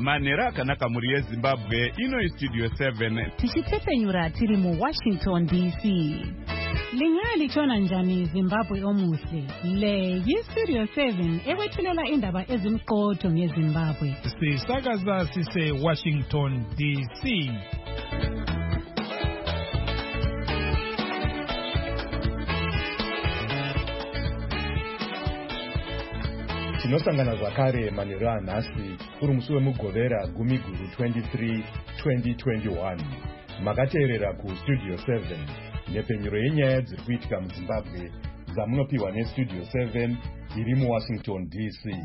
manhero akanaka mhuri yezimbabwe. Ino Studio 7 tichitepenyura tiri muWashington DC. Lingaya lichona njani Zimbabwe omuhle? Le yiStudio 7 ekwethulela indaba ezimqotho ngeZimbabwe. Sisakaza sise Washington DC. Tinosangana zvakare manhero anhasi uri musi wemugovera gumiguru 23 2021. Makateerera kuStudio 7 nepenyuro yenyaya dziri kuitika muZimbabwe dzamunopiwa neStudio 7 iri muWashington DC.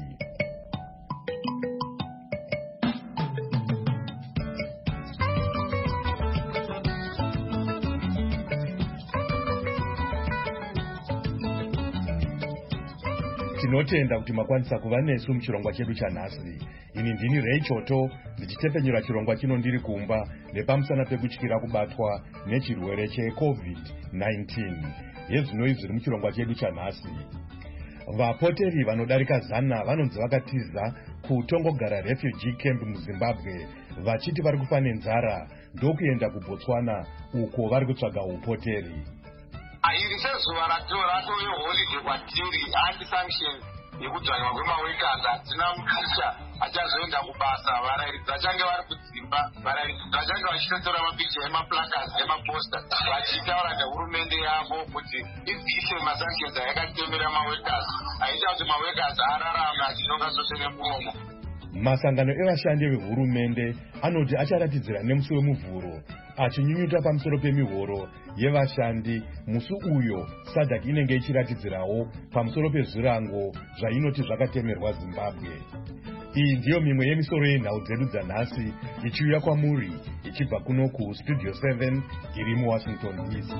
Tinotenda kuti makwanisa kuva nesu muchirongwa chedu chanhasi. Ini ndini Ray Choto ndichitepenyura chirongwa chino ndiri kumba nepamusana pekutyira kubatwa nechirwere cheCovid-19. Yezvino zviri muchirongwa chedu chanhasi. Vapoteri vanodarika 100 vanonzi vakatiza kutongogara refugee camp muZimbabwe vachiti vari kufa nenzara ndokuenda kuBotswana uko vari kutsvaga upoteri. Iri sezuva ratove holiday kwatiri anti-sanctions yekudzvanywa kwemawekasi hatina mukicha achazoenda kubasa. Varairidzi vachange vari kudzimba, varairidzi vachange vachitotora mapicha emaplacards emaposta vachitaura nehurumende yavo kuti ibvise masanctions ayakatemera mawekasi aita kuti mawekasi ararame achinonga zvose nemuromo. Masangano evashandi vehurumende anoti acharatidzira nemusi wemuvhuro achinyunyuta pamusoro pemihoro yevashandi musi uyo SADC inenge ichiratidzirawo pamusoro pezvirango zvainoti zvakatemerwa Zimbabwe. Iyi ndiyo mimwe yemisoro yenhau dzedu dzanhasi ichiuya kwamuri ichibva kuno kuStudio 7 iri muWashington DC.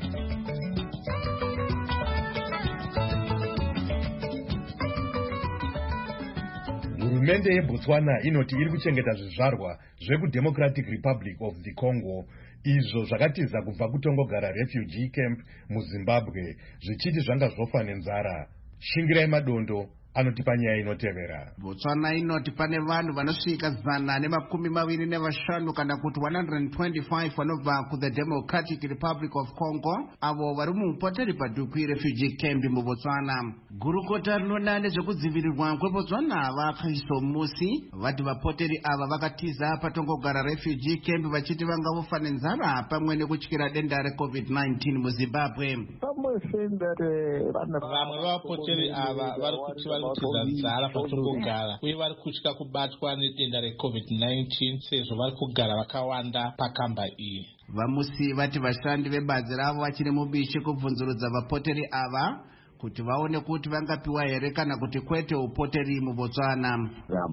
Hurumende yeBotswana inoti iri kuchengeta zvizvarwa zvekuDemocratic Republic of the Congo izvo zvakatiza kubva kutongogara refugee camp muZimbabwe zvichiti zvanga zvofa nenzara. Shingirai Madondo anotipa nyaya inotevera. Botswana inoti pane vanhu vanosvika 125 kana kuti 125 vanobva ku the Democratic Republic of Congo avo vari mupoteri padhuku refugee camp muBotswana. Gurukota rinona nezvekudzivirirwa kweBotswana vakaisa musi vati vapoteri ava vakatiza patongogara refugee camp vachiti vanga vofa nenzara pamwe nekutyira denda reCovid-19 muZimbabwe. Vamwe vapoteri ava vari kuti vari kutiza nzara patongogara uye vari kutya kubatwa nedenda reCovid-19 sezvo vari kugara vakawanda pakamba iyi. Vamusi vati vashandi vebazi ravo vachiri mubishi kubvunzurudza vapoteri ava kuti vaone kuti vangapiwa here kana kuti kwete upoteri muBotswana.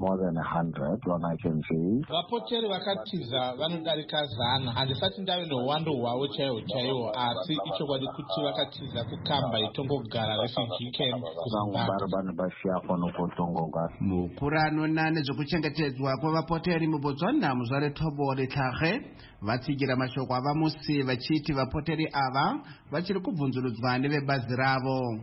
Vapoteri vakatiza vanodarika 100. Handisati ndave nouwando hwavo chaiwo asi ichokwadi kuti vakatiza kukamba itongogara refugee camp kuZimbabwe. Mukuru anona nezvekuchengetedzwa kwevapoteri muBotswana Muzvare Thobore Tlhage vatsigira mashoko avamusi vachiti vapoteri ava vachiri kubvunzurudzwa nevebazi ravo.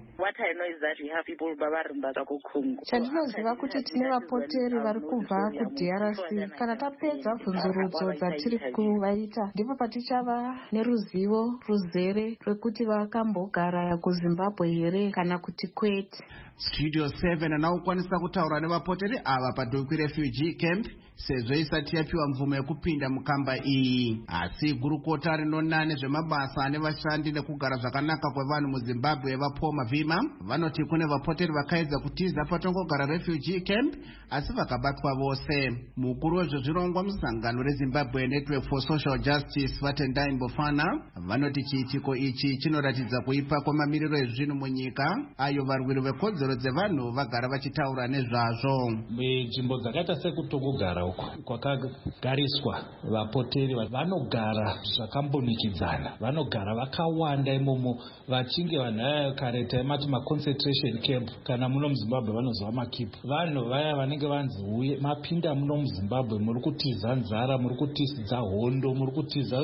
Chandinoziva kuti tine vapoteri vari kubva kuDRC. Kana tapedza bvunzurudzo dzatiri kuvaita ndipo patichava neruzivo ruzere rwekuti vakambogara kuZimbabwe here kana kuti kwete. Studio 7 anaokwanisa kutaura nevapoteri ava padhuku refugee camp sezvo isati yapiwa mvumo yekupinda mukamba iyi. Asi gurukota rinona nezvemabasa nevashandi nekugara zvakanaka kwevanhu muZimbabwe vaPaul Mavhima vanoti kune vapoteri vakaedza kutiza patongogara refugee camp asi vakabatwa vose. Mukuru wezvezvirongwa musangano reZimbabwe Network for Social Justice Vatendai Mbofana vanoti chiitiko ichi chinoratidza kuipa kwemamiriro ezvinhu munyika ayo varwiri vekodzero dzevanhu vagara vachitaura nezvazvo. Nzvimbo dzakaita sekutongogara uko kwakagariswa vapoteri vanogara zvakambonikidzana, vanogara vakawanda imomo vachinge vanhu kare taimati maconcentration camp kana muno muZimbabwe vanozva makipu. Vanhu vaya vanenge vanzi uye mapinda muno muZimbabwe muri kutiza nzara, muri kutiza hondo, muri kutiza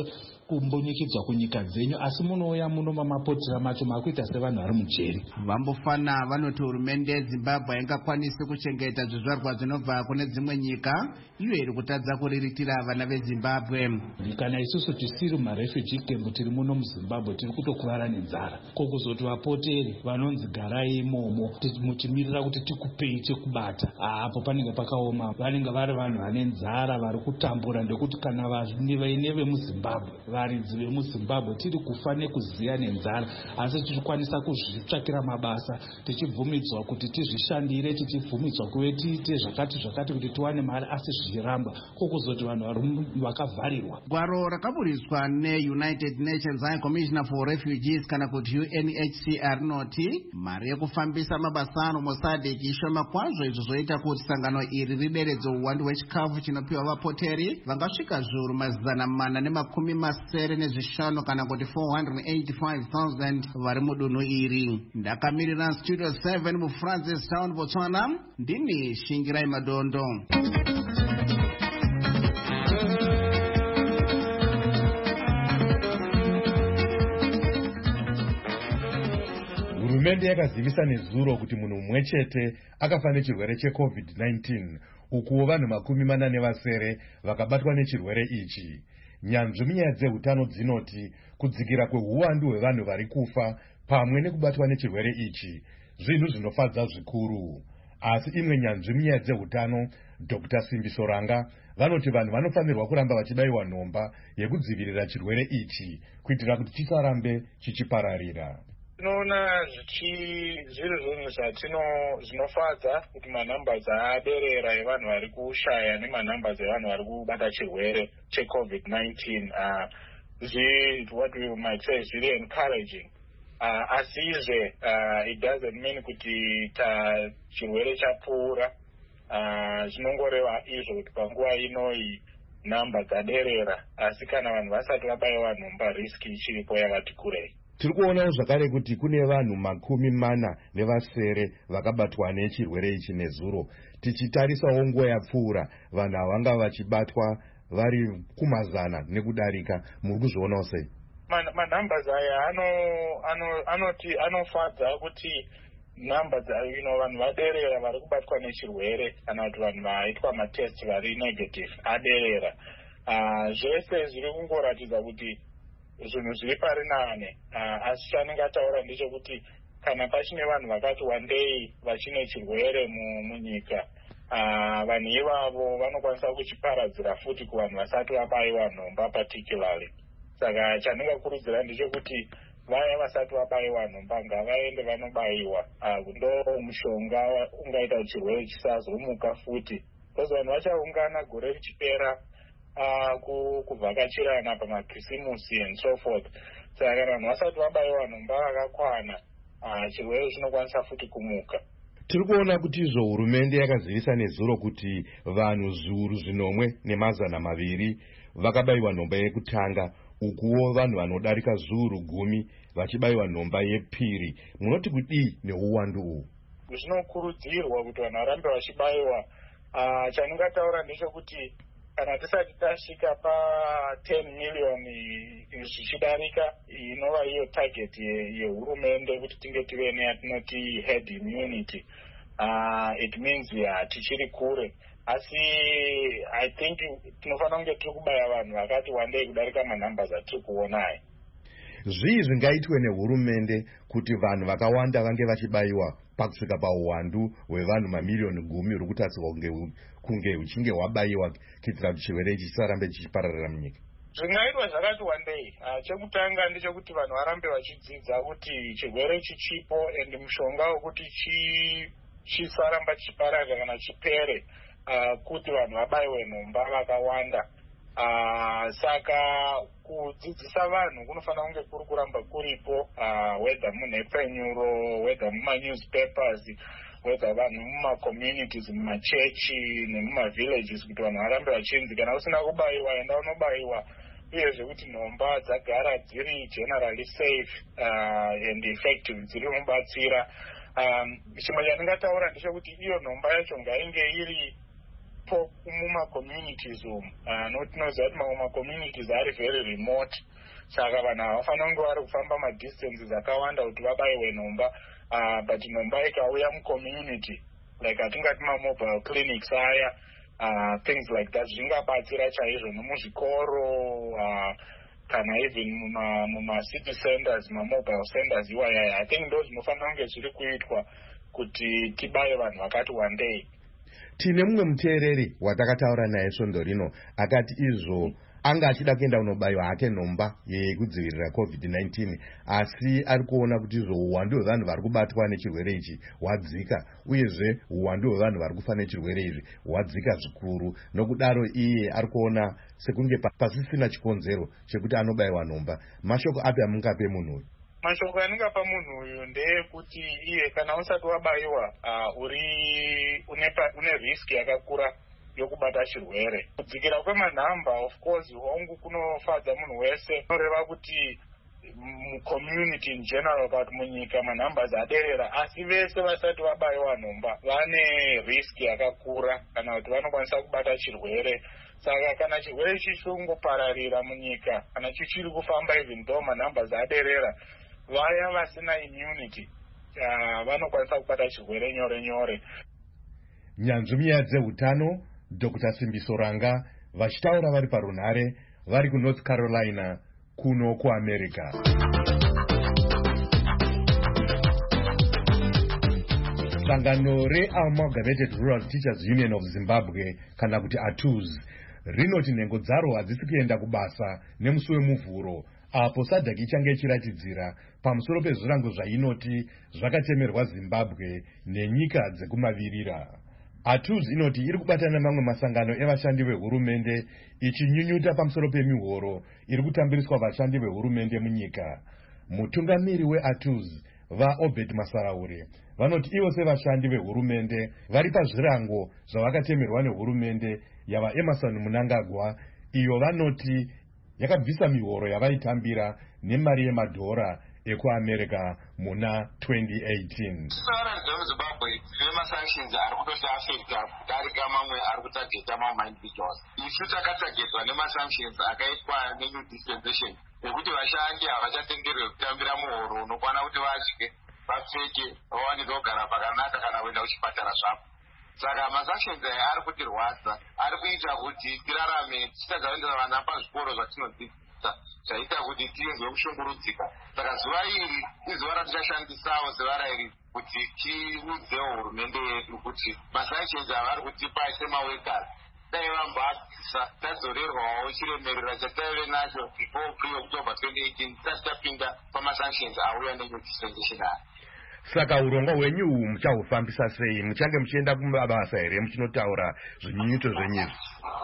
kumbunyikidzwa kunyika dzenyu, asi munouya muno mamapotera macho makuita sevanhu vari mujeri. Vambofana vanoti hurumende yeZimbabwe ingakwanisi kuchengeta zvizvarwa zvinobva kune dzimwe nyika, iyo iri kutadza kuriritira vana veZimbabwe. Kana isusu tisiri marefugee camp tiri muno muZimbabwe tiri kutokuvara nenzara, kokuzoti vapoteri vanonzi garai imomo muchimirira kuti tikupei chekubata, apo panenge pakaoma. Vanenge vari vanhu vane nzara vari kutambura, ndekuti kana vaine vemuZimbabwe, varidzi vemuZimbabwe tiri kufa nekuziya nenzara, asi tichikwanisa kuzvitsvakira mabasa, tichibvumidzwa kuti tizvishandire, tichibvumidzwa kuve tiite zvakati kuti tiwane mari, asi zvichiramba kokuzoti vanhu vakavharirwa. Gwaro rakaburiswa neUnited Nations High Commissioner for Refugees kana kuti UNHCR rinoti mari yekufambisa mabasa ano muSADC ishoma kwazvo, izvo zvoita kuti sangano iri rideredze uwandu hwechikafu chinopiwa vapoteri vangasvika zviuru 450 kana kuti 485,000 vari mudunhu iri. Ndakamirira Studio 7 muFrancistown, Botswana, ndini Shingirai Madondo. Hurumende yakazivisa nezuro kuti munhu mumwe chete akafa nechirwere cheCovid-19, ukuwo vanhu 47 vakabatwa nechirwere ichi. Nyanzvi munyaya dzehutano dzinoti kudzikira kwehuwandu hwevanhu vari kufa pamwe nekubatwa nechirwere ichi zvinhu zvinofadza zvikuru. Asi imwe nyanzvi munyaya dzehutano, Dr. Simbi Soranga, vanoti vanhu vanofanirwa kuramba vachibayiwa nhomba yekudzivirira chirwere ichi kuitira kuti chisarambe chichipararira. Tinoona zviri zvinhu zvinofadza kuti manambers aderera evanhu vari kushaya nemanambers evanhu vari kubata chirwere cheCovid-19 what we might say is really encouraging. Asizve it doesn't mean kuti chirwere chapfuura. Zvinongoreva izvo kuti panguva inoi namba dzaderera, asi kana vanhu vasati vabayiwa nhomba riski ichiripo yakati kurei. Tiri kuonawo zvakare kuti kune vanhu 47 vakabatwa nechirwere ichi nezuro. Tichitarisawo nguva yapfuura vanhu avanga vachibatwa vari kumazana nekudarika. Muri kuzvionawo sei? Manambers aya anofadza kuti numbers vanhu vaderera vari kubatwa nechirwere, kana kuti vanhu vaitwa matest vari negative aderera. Zvese zviri kungoratidza kuti zvinhu zviri pari nane, asi chanenge ataura ndechekuti kana pachine vanhu vakati wandei vachine chirwere munyika, vanhu ivavo vanokwanisa kuchiparadzira futi kuvanhu vasati vabayiwa nhomba particularly. Saka chandingakurudzira ndechekuti vaya vasati vabayiwa nhomba ngavaende vanobayiwa, ndo mushonga ungaita kuti chirwere chisazomuka futi, because vanhu vachaungana gore richipera kuvhakachirana pamakirisimusi and so forth. Saka kana vanhu vasati vabayiwa nhomba vakakwana, chirwere chinokwanisa futi kumuka. Tiri kuona kuti izvo hurumende yakazivisa nezuro kuti vanhu 1,200 vakabayiwa nhomba yekutanga, ukuwo vanhu vanodarika 10,000 vachibayiwa nhomba yepiri. Munoti kudii neuwandu uhu? Zvinokurudzirwa kuti vanhu varambe vachibayiwa. Chandingataura ndechekuti kana tisati tasvika pa10 miliyoni zvichidarika, inova iyo target yehurumende kuti tinge tive neyatinoti herd immunity, it means tichiri kure. Asi I think tinofanira kunge tiri kubaya vanhu vakati wandei kudarika manambers atiri kuona aya. Zvii zvingaitwe nehurumende kuti vanhu vakawanda vange vachibayiwa pakusvika pauwandu hwevanhu mamiliyoni 10 uri kutarisirwa kunge uchinge hwabayiwa kuitira kuti chirwere ichi chisarambe chichipararira munyika? Zvingaitwa zvakati wandei. Chekutanga ndechekuti vanhu varambe vachidzidza kuti chirwere chichipo and mushonga wekuti chisaramba chichipararira kana chipere, kuti vanhu vabayiwe nhomba vakawanda. Saka kudzidzisa vanhu kunofanira kunge kuri kuramba kuripo, whether munhepfenyuro, whether mumanewspapers, whether vanhu mumacommunities, mumachechi nemumavillages, kuti vanhu varambe vachinzi kana usina kubayiwa enda unobayiwa, uyezve kuti nhomba dzagara dziri generally safe and effective, dziri kumubatsira. Chimwe chandingataura ndechekuti iyo nhomba yacho ngainge iri muma-communities umu notinoziva kuti mamwe ma-communities ari very remote, saka vanhu havafanira kunge vari kufamba madistances akawanda kuti vabayiwe nhomba, but nhomba ikauya mucommunity like atingati mamobile clinics aya, things like that zvingabatsira chaizvo nomuzvikoro kana even muma-city centers, ma-mobile centers iwayaya. I think ndo zvinofanira kunge zviri kuitwa kuti tibaye vanhu vakati wandei. Tine mumwe muteereri watakataura naye svondo rino akati izvo anga achida kuenda kunobayiwa hake nhomba yekudzivirira COVID-19, asi ari kuona kuti izvo uwandu hwevanhu vari kubatwa nechirwere ichi hwadzika, uyezve uwandu hwevanhu vari kufa nechirwere izvi hwadzika zvikuru. Nokudaro iye ari kuona sekunge pasisina chikonzero chekuti anobayiwa nhomba. Mashoko api amungape munhu uyu? Mashoko andingapa munhu uyu ndeyekuti iye kana usati wabayiwa une risk yakakura yokubata chirwere. Kudzikira kwemanhamba of course hongu kunofadza munhu wese, noreva kuti mucommunity in general kuti munyika manhambers aderera, asi vese vasati vabayiwa nhomba vane risk yakakura kana kuti vanokwanisa kubata chirwere. Saka kana chirwere chichungopararira munyika, kana chichiri kufamba even though manhambers aderera, vaya vasina immunity vanokwanisa kubata chirwere nyore nyore. Nyanzvi munyaya dzeutano Dr. Simbiso Ranga vachitaura vari parunhare vari kuNorth Carolina kuno kuAmerica. Sangano reAmalgamated Rural Teachers Union of Zimbabwe kana kuti ATUZ rinoti nhengo dzaro hadzisi kuenda kubasa nemusi wemuvhuro, apo SADC ichange ichiratidzira pamusoro pezvirango zvainoti zvakatemerwa Zimbabwe nenyika dzekumavirira. ATUZ inoti iri kubatana mamwe masangano evashandi vehurumende ichinyunyuta pamusoro pemihoro iri kutambiriswa vashandi vehurumende munyika. Mutungamiri weATUZ vaObed Masaraure vanoti ivo sevashandi vehurumende vari pazvirango zvavakatemerwa nehurumende yavaEmerson Mnangagwa, iyo vanoti yakabvisa mihoro yavaitambira nemari yemadhora ekuAmerica muna 2018. Sanctions ari kutosaafecta kudarika mamwe ari kutageta mamwe individuals. Isu takatagetwa nemasanctions akaitwa nenew dispensation ekuti vashandi havachatenderwe kutambira muhoro unokwana kuti vadye, vapfeke, vawanirwe kugara pakanaka kana kuenda kuchipatara zvapo. Saka masanctions aya ari kutirwadza, ari kuita kuti tirarame tichitadzaendera vana pazvikoro zvatinodzidzisa, zvaita kuti tinzwe kushungurudzika. Saka zuva iri izuva ratichashandisawo sevarairidzi kuti tiudzewo hurumende yedu kuti masanctions avari kutipa semawekers dai vambadzisa tadzorerwawo chiremerera chataive nacho before pre-October 2018 tisati tapinda pamasanctions auya nenew dispensation aya. Saka urongwa hwenyu muchahufambisa sei? Muchange muchienda kumabasa here muchinotaura zvinyunyuto zvenyizvi?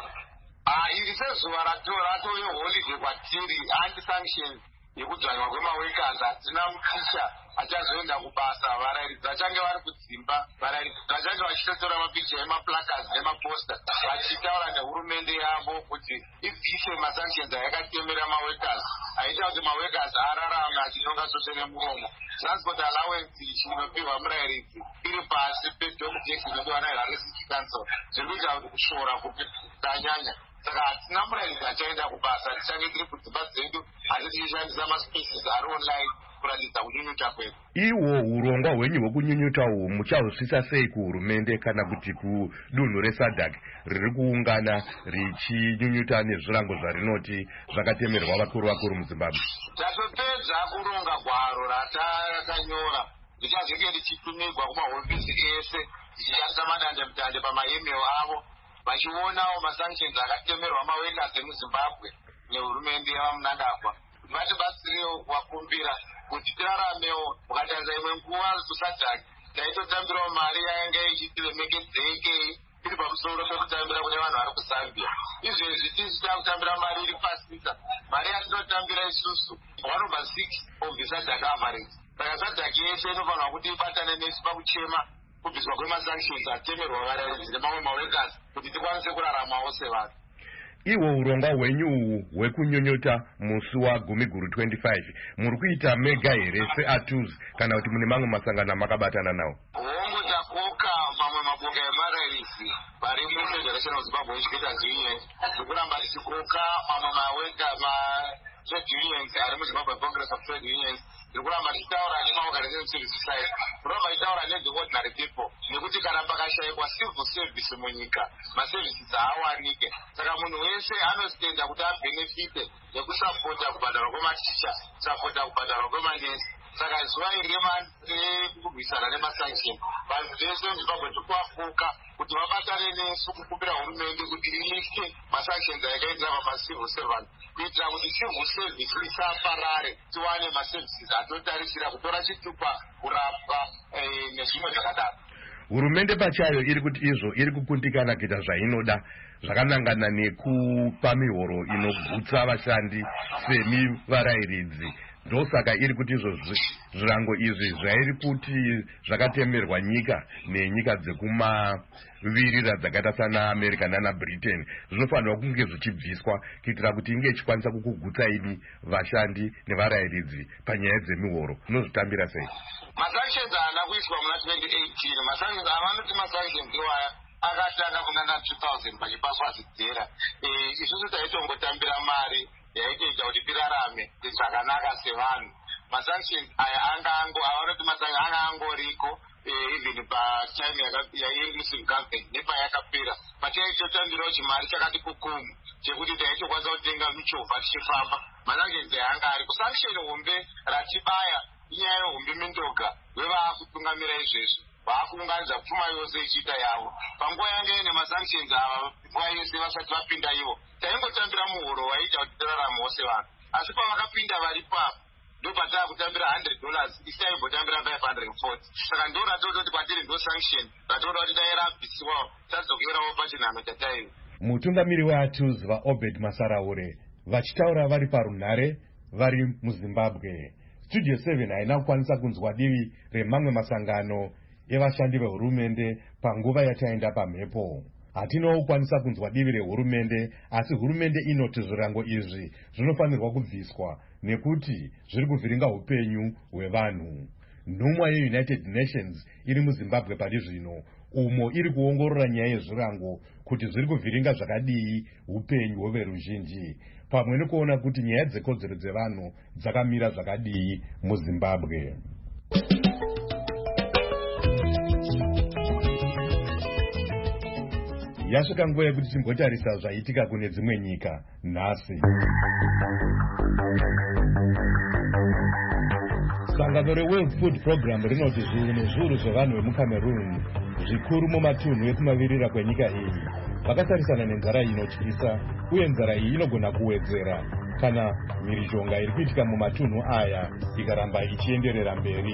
Iri sezuva ratove holiday kwatiri, anti-sanctions yekudzvanywa kwemawekers hatina mupisha achazoenda kubasa. Varairidzi vachange vari kudzimba, varairidzi vachange vachitotora mapicha emaplacards nemaposta vachitaura nehurumende yavo kuti ibvise masanctions ayakatemera mawekers, aita kuti mawekers ararame achinonga sose nemuromo. Transport allowance inopihwa murairidzi iri pasi pedoc tax inodiwa naHarare City Council, zviri kuita kuti kushora kupitanyanya. Saka hatina murairidzi achaenda kubasa, tichange tiri kudzimba dzedu asi tichishandisa maspaces ari online kuratidza kunyunyuta kwedu. Iwo urongwa hwenyu hwekunyunyuta uhu muchahusvisa sei kuhurumende kana kuti kudunhu reSADC riri kuungana richinyunyuta nezvirango zvarinoti zvakatemerwa vakuru muZimbabwe? Tatopedza kuronga gwaro ratakanyora, richazenge richitumigwa kumahofisi ese, richishandisa madandemutande pamaemail avo, vachionawo masanctions akatemerwa mawekers emuZimbabwe nehurumende yavaMnangagwa. Vatibatsirewo kuvakumbira kuti tiraramewo. Mukatarisa imwe nguva kuSADC taitotambirawo mari yainge ichitiremekedzeke iri pamusoro pekutambira kune vanhu vari kuZambia. Izvezvi tisu takutambira mari iri pasisa, mari yatinotambira isusu 1/6 of the SADC average. Saka SADC yese inofanirwa kuti ibatane nesu pakuchema kubviswa kwemasanctions atemerwa varairidzi nemamwe mawekers kuti tikwanise kuraramawo sevanhu. Iwo urongwa hwenyu hwekunyunyuta musi wa10 25 muri kuita mega here seATUZ kana kuti mune mamwe masangano makabatana nawo? Hongu takoka mamwe maboka emarairidzi vari mufederation of Zimbabwe Educators Union zvekuramba tichikoka mamwe trade unions ari muZimbabwe Congress of Trade Unions zvekuramba tichitaura nemaorganization civil society kuramba tichitaura nedzeordinary people nekuti kana pakashayikwa civil service munyika maservices haawanike. Saka munhu wese anositenda kuti abhenefite nekusapota kubhadharwa kwematicha, kusapota kubhadharwa kwemanesi. Saka zuva iri rekurwisana nemasanction vanhu vese muZimbabwe tikuvafuka kuti vabatane nesu kukumbira hurumende kuti iise masanctions akaitira pamacivil servant kuitira kuti civil service isaparare tiwane maservices atotarisira kutora chitupa kurapwa nezvimwe zvakadaro. Hurumende pachayo iri kuti izvo iri kukundikana kuita zvainoda zvakanangana nekupa mihoro inogutsa vashandi semivarairidzi. Ndosaka iri kuti izvo zvirango izvi zvairi kuti zvakatemerwa nyika nenyika dzekumavirira dzakaita sana America nana Britain zvinofanirwa kunge zvichibviswa kuitira kuti inge ichikwanisa kukugutsaini vashandi nevarairidzi panyaya dzemihoro. Unozvitambira sei? Masanctions haana kuiswa muna 2018. Masanctions avanoti masanctions iwaya akatanga kunana 2000 pachipaswa zvidzera. Isusu taitongotambira mari yaitoita kuti tirarame zvakanaka sevanhu. Masanctions aya avanoti masanctions anga angoriko even patime yainglish government nepayakapera pataitotambirawo chimari chakati kukumu chekuti taitokwanisa kutenga michovha tichifamba. Masanctions aya anga ariko. Sanction hombe ratibaya inyaya yehombe mindoga wevaakutungamira izvezvo vaakuunganidza pfuma yose ichiita yavo. Panguva yanga ine masanctions ava nguva yose vasati vapinda ivo taingotambira muhoro waita kuti tiraramewo sevanhu, asi pavakapinda vari papo ndopatava kutambira $100 isi taimbotambira 540. Saka ndo ratototi kwatiri ndo sanction ratoda kuti tairabvisiwawo tadzokerawo pachinhano chataivo. Mutungamiri weATUZ vaObed Masaraure vachitaura vari parunhare vari muZimbabwe. Studio 7 haina kukwanisa kunzwa divi remamwe masangano evashandi vehurumende panguva yataenda pamhepo. Hatinowo kukwanisa kunzwa divi rehurumende, asi hurumende inoti zvirango izvi zvinofanirwa kubviswa nekuti zviri kuvhiringa upenyu hwevanhu. Nhumwa yeUnited Nations iri muZimbabwe pari zvino, umo iri kuongorora nyaya yezvirango kuti zviri kuvhiringa zvakadii upenyu hweveruzhinji, pamwe nekuona kuti nyaya dzekodzero dzevanhu dzakamira zvakadii muZimbabwe. Yasvika nguva yekuti timbotarisa zvaitika kune dzimwe nyika nhasi. Sangano reWorld Food Program rinoti zviuru nezviuru zvevanhu vemuCameroon zvikuru mumatunhu ekumavirira kwenyika iyi vakatarisana nenzara inotyisa, uye nzara iyi inogona kuwedzera kana mhirizhonga iri kuitika mumatunhu aya ikaramba ichienderera mberi.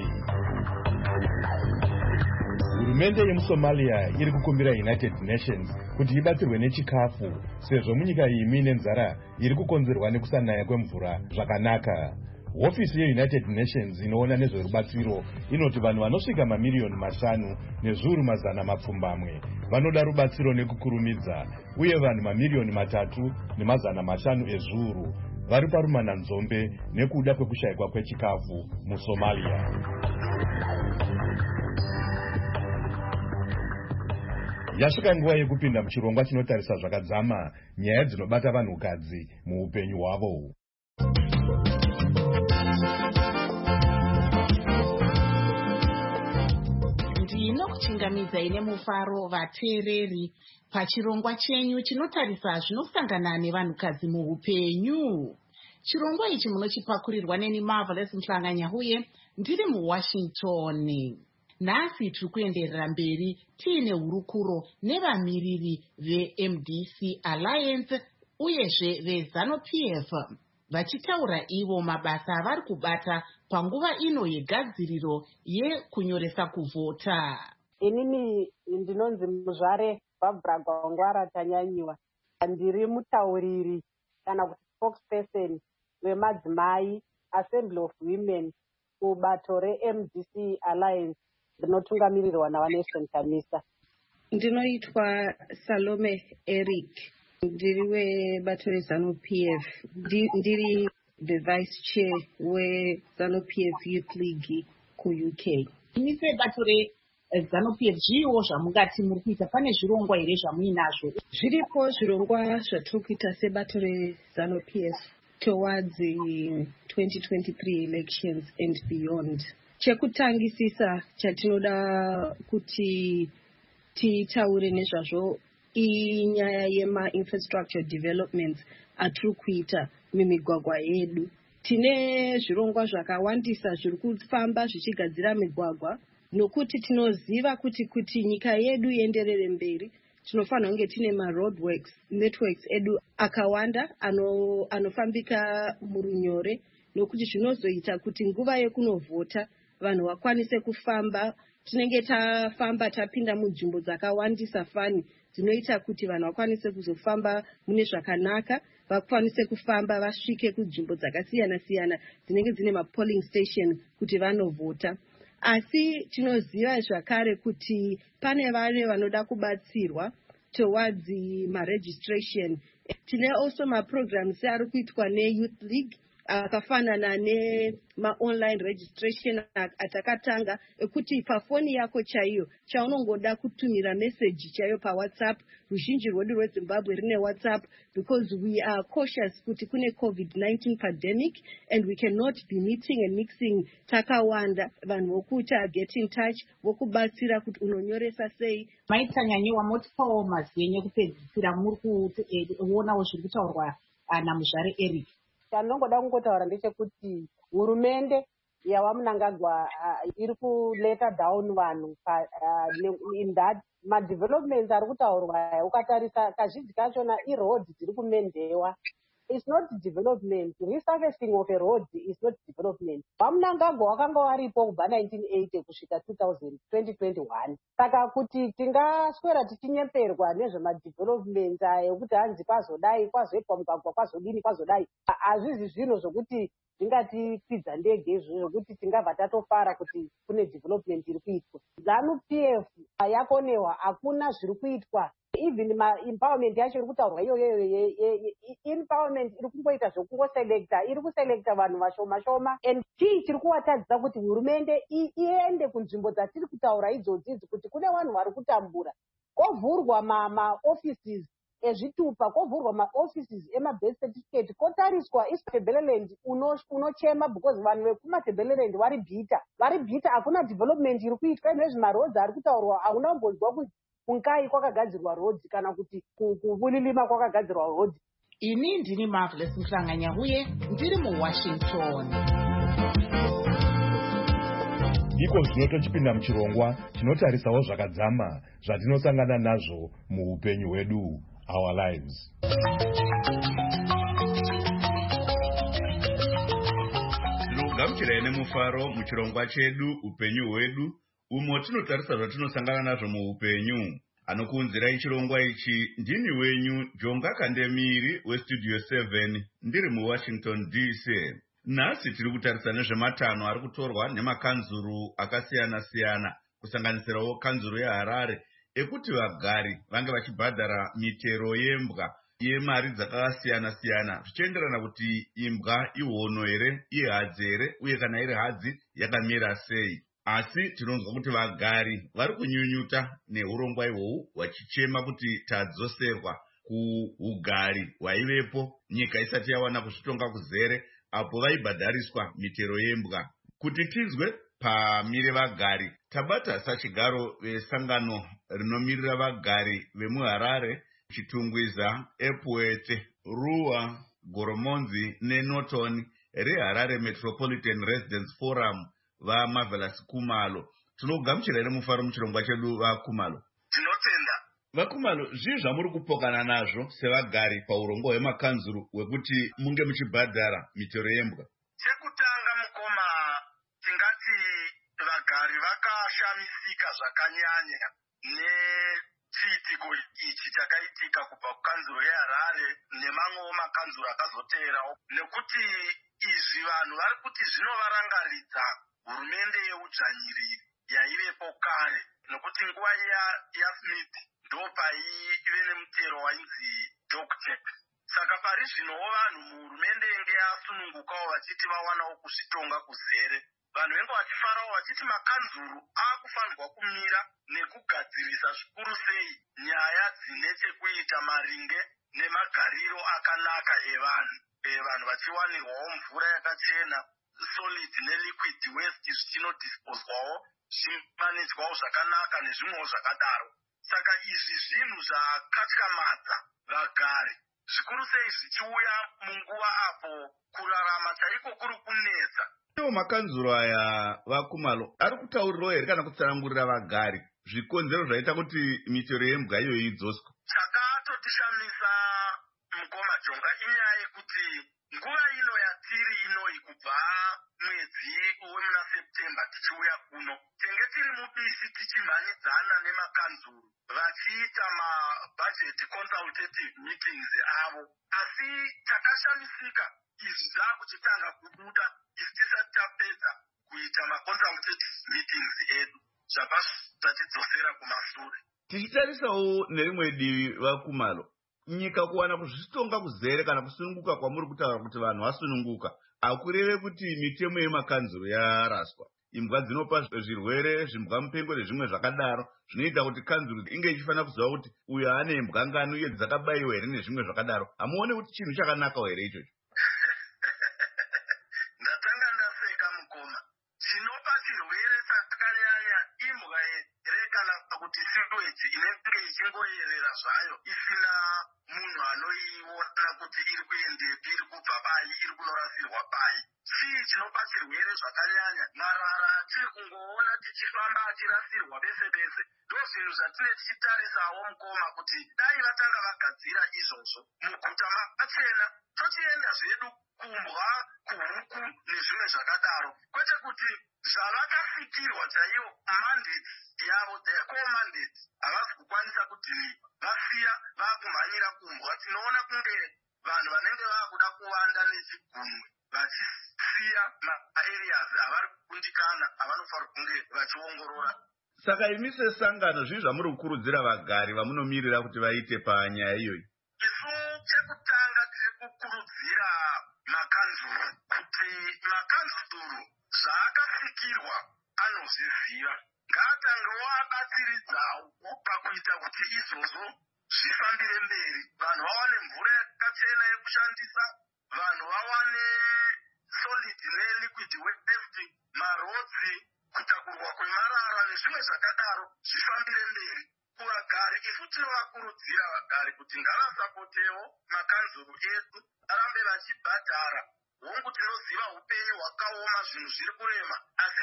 Hurumende yemuSomalia iri kukumbira United Nations kuti ibatsirwe nechikafu sezvo munyika iyi muine nzara iri kukonzerwa nekusanaya kwemvura zvakanaka. Hofisi yeUnited Nations inoona nezverubatsiro inoti vanhu vanosvika mamiliyoni 5 nezviuru mazana mapfumbamwe vanoda rubatsiro nekukurumidza, uye vanhu mamiliyoni 3 nemazana 5 ezviuru vari parumananzombe nekuda kwekushayikwa kwechikafu muSomalia. Yasvika nguva yekupinda muchirongwa chinotarisa zvakadzama nyaya dzinobata vanhukadzi muupenyu hwavo. Ndinokuchingamidza ine mufaro vateereri pachirongwa chenyu chinotarisa zvinosangana nevanhukadzi muupenyu. Chirongwa ichi munochipakurirwa neni Marvelous Mhlanganya uye ndiri muWashington. Nhasi tiri kuenderera mberi tiine hurukuro nevamiriri veMDC Alliance uyezve veZANU-PF vachitaura ivo mabasa avari kubata panguva ino yegadziriro yekunyoresa kuvhota. Inini ndinonzi Muzvare Barbara Gwangwara Tanyanyiwa. Ndiri mutauriri kana kuti spokesperson wemadzimai Assembly of Women kubato reMDC Alliance rinotungamirirwa naVanation Kamisa. Ndinoitwa Salome Eric. Ndiri webato reZANU-PF. Ndiri the vice chair weZANU-PF Youth League ku UK. Ini sebato ZANU-PF zviiwo zvamungati muri kuita? Pane zvirongwa here zvamuinazvo? Zviripo zvirongwa zvatiri kuita sebato reZANU-PF towards the 2023 elections and beyond. Chekutangisisa chatinoda kuti titaure nezvazvo inyaya yema-infrastructure developments atiri kuita mimigwagwa yedu. Tine zvirongwa zvakawandisa zviri kufamba zvichigadzira migwagwa, nokuti tinoziva kuti nyika yedu ienderere mberi tinofanira kunge tine ma-roadworks networks edu akawanda anofambika murunyore, nokuti zvinozoita kuti nguva yekunovhota vanhu vakwanise kufamba. Tinenge tafamba tapinda munzvimbo dzakawandisa fani dzinoita kuti vanhu vakwanise kuzofamba mune zvakanaka, vakwanise kufamba vasvike kunzvimbo dzakasiyana-siyana dzinenge dzine ma-polling station kuti vanovhota. Asi tinoziva zvakare kuti pane vane vanoda kubatsirwa towards ma-registration. Tine also ma-programs ari kuitwa ne-Youth League akafanana nema-online registration atakatanga, ekuti pafoni yako chaiyo chaunongoda kutumira message chaiyo paWhatsApp. Ruzhinji rwedu rweZimbabwe rine WhatsApp because we are cautious kuti kune COVID-19 pandemic and we cannot be meeting and mixing takawanda. Vanhu vokuti get in touch, vokubatsira kuti unonyoresa sei. Maitsanyanyiwa motipawo mazenye kupedzisira muri kuonawo zviri kutaurwa naMuzvare Eric. Chandinongoda kungotaura ndechekuti hurumende yawaMnangagwa iri kuleta down vanhu in that ma-developments ari kutaurwa. Ukatarisa kazhinji kachona i-roads dziri kumendewa. It's not development. Resurfacing of a road is not development. WaMnangagwa wakanga waripo kubva 1980 kusvika 2021. Saka kuti tingaswera tichinyeperwa nezvema-development ekuti hanzi kwazodai, kwazoitwa mugwagwa, kwazodini, kwazodai. Hazvizi zvinhu zvokuti zvingatikwidza ndege izvo zvokuti tingabva tatofara kuti kune development iri kuitwa. ZANU-PF yakonewa, hakuna zviri kuitwa. Even empowerment yacho iri kutaurwa iyoyo empowerment iri kungoita zvokungoselekta, iri kuselekta vanhu vashoma shoma, and chii chiri kuvatadzisa kuti hurumende iende kunzvimbo dzatiri kutaura idzodzidzi kuti kune vanhu vari kutambura. Kovhurwa ma-offices ezvitupa, kovhurwa ma-offices ema-birth certificate, kotariswa iStebeleland unochema because vanhu vekumaTebeleland vari bhita, hakuna development iri kuitwa. Nezvi marodzi ari kutaurwa hakuna kumbonzwa kuti kunkai kwakagadzirwa rodzi kana kuti kubulilima kwakagadzirwa rodzi. Ini ndini Marvelous Mhlanganya uye ndiri muWashington. Iko zvino tochipinda muchirongwa tinotarisawo zvakadzama zvatinosangana nazvo muupenyu hwedu, our lives. Gamuchirai nemufaro muchirongwa chedu upenyu hwedu, umo tinotarisa zvatinosangana nazvo muupenyu. Anokuunzirai chirongwa ichi ndini wenyu Jonga Kandemiri weStudio 7 ndiri muWashington DC. Nhasi tiri kutarisa nezvematano ari kutorwa nemakanzuru akasiyana-siyana, kusanganisirawo kanzuru yeHarare ekuti vagari vange vachibhadhara mitero yembwa yemari dzakasiyana-siyana zvichienderana kuti imbwa ihono here, ihadzi here, uye kana iri hadzi yakamira sei. Asi tinonzwa kuti vagari vari kunyunyuta neurongwa ihwohwu vachichema kuti tadzoserwa kuugari hwaivepo nyika isati yawana kuzvitonga kuzere, apo vaibhadhariswa mitero yembwa. Kuti tizwe pamire vagari, tabata sachigaro vesangano rinomirira vagari vemuHarare, Chitungwiza, Epwete, Ruwa, Goromonzi neNorton reHarare Metropolitan Residence Forum vaMarvelous Kumalo. Tinogamuchira ere mufaro muchirongwa chedu vaKumalo? Tinotenda. VaKumalo, zvii zvamuri kupokana nazvo sevagari paurongwa hwemakanzuru hwekuti munge muchibhadhara mitero yembwa? Chekutanga mukoma, tingati vagari vakashamisika zvakanyanya nechiitiko ichi chakaitika kubva kukanzuro yeHarare nemamwewo makanzuro akazoteerawo, nekuti izvi vanhu vari kuti zvinovarangaridza hurumende yeudzvanyiriri yaivepo kare, nekuti nguva yaSmith ndopaive nemutero wainzi DocTech. Saka pari zvinowo vanhu muhurumende yenge yasunungukawo vachiti vawanawo kuzvitonga kuzere. Vanhu venge vachifarawo vachiti makanzuru vakufanirwa kumira nekugadzirisa zvikuru sei nyaya dzine chekuita maringe nemagariro akanaka evanhu, vanhu vachiwanirwawo mvura yakachena, solid neliquid waste zvichinodisposwawo zvichimanejwawo zvakanaka nezvimwewo zvakadaro. Saka izvi zvinhu zvakatyamadza vagari, zvikuru sei zvichiuya munguva apo kurarama chaiko kuri kunetsa. Iwo makanzuro aya vaKumalo ari kutaurirawo here kana kutsanangurira vagari zvikonzero zvaita kuti mitero yembwa iyoyi idzoswe? Chakatotishamisa Mukoma Jonga inyaya yekuti nguva ino yatiri inoyi kubva mwedzi wemuna Septemba tichiuya kuno tenge tiri mubisi tichimhanyidzana nemakanzuru vachiita mabudget consultative meetings avo, asi takashamisika izvi zvakuchitanga kubuda izvi tisati tapedza kuita maconsultative meetings edu zvabva zvatidzosera kumashure. Tichitarisawo nerimwe divi vaKumalo, nyika kuwana kuzvitonga kuzere kana kusununguka kwamuri kutaura kuti vanhu vasununguka hakureve kuti mitemo yemakanzuro yaraswa. Imbwa dzinopa zvirwere, zvimbwa mupengo nezvimwe zvakadaro zvinoita kuti kanzuro inge ichifanira kuziva kuti uyo ane imbwangano uye dzakabayiwa here nezvimwe zvakadaro. Hamuone kuti chinhu chakanaka here ichocho? Ndatanga ndaseka Mukoma. Chinopa chirwere chakanyanya imbwa here kana kuti sewage inenge ichingoyerera zvayo isina munhu anoiona kuti iri kuendepi, iri kubva pai, iri kunorasirwa pai. Chii chinopa chirwere zvakanyanya? Marara atiri kungoona tichifamba achirasirwa bese bese. Ndozvinhu zvatine tichitarisawo Mukoma kuti dai vatanga vagadzira izvozvo muguta makachena, tochienda zvedu kumbwa, kuhuku nezvimwe zvakadaro, kwete kuti zvavakafikirwa chaivo mandate yavo, their core mandate, havasi kukwanisa kuti vasiya vakumhanyira kumbwa. Tinoona kunge vanhu vanenge vakuda kuvanda nechigunwe vachisiya maareas avari kukundikana avanofanira kunge vachiongorora. Saka imi sesangano zvii zvamuri kukurudzira vagari vamunomirira kuti vaite panyaya iyoyi? Isu chekutanga tiri kukurudzira makanzuru kuti makanzuru zvaakafikirwa anozviziva, ngaatangewo abatsiridzawo pakuita kuti izvozvo zvifambire mberi, vanhu vawane mvura yakachena yekushandisa, vanhu vawane solid neliquid waste, marodzi, kutakurwa kwemarara nezvimwe zvakadaro zvifambire mberi. Kuvagari isu tinovakurudzira vagari kuti ngavasapotewo makanzuru edu arambe vachibhadhara. Hongu tinoziva upenyu hwakaoma, zvinhu zviri kurema, asi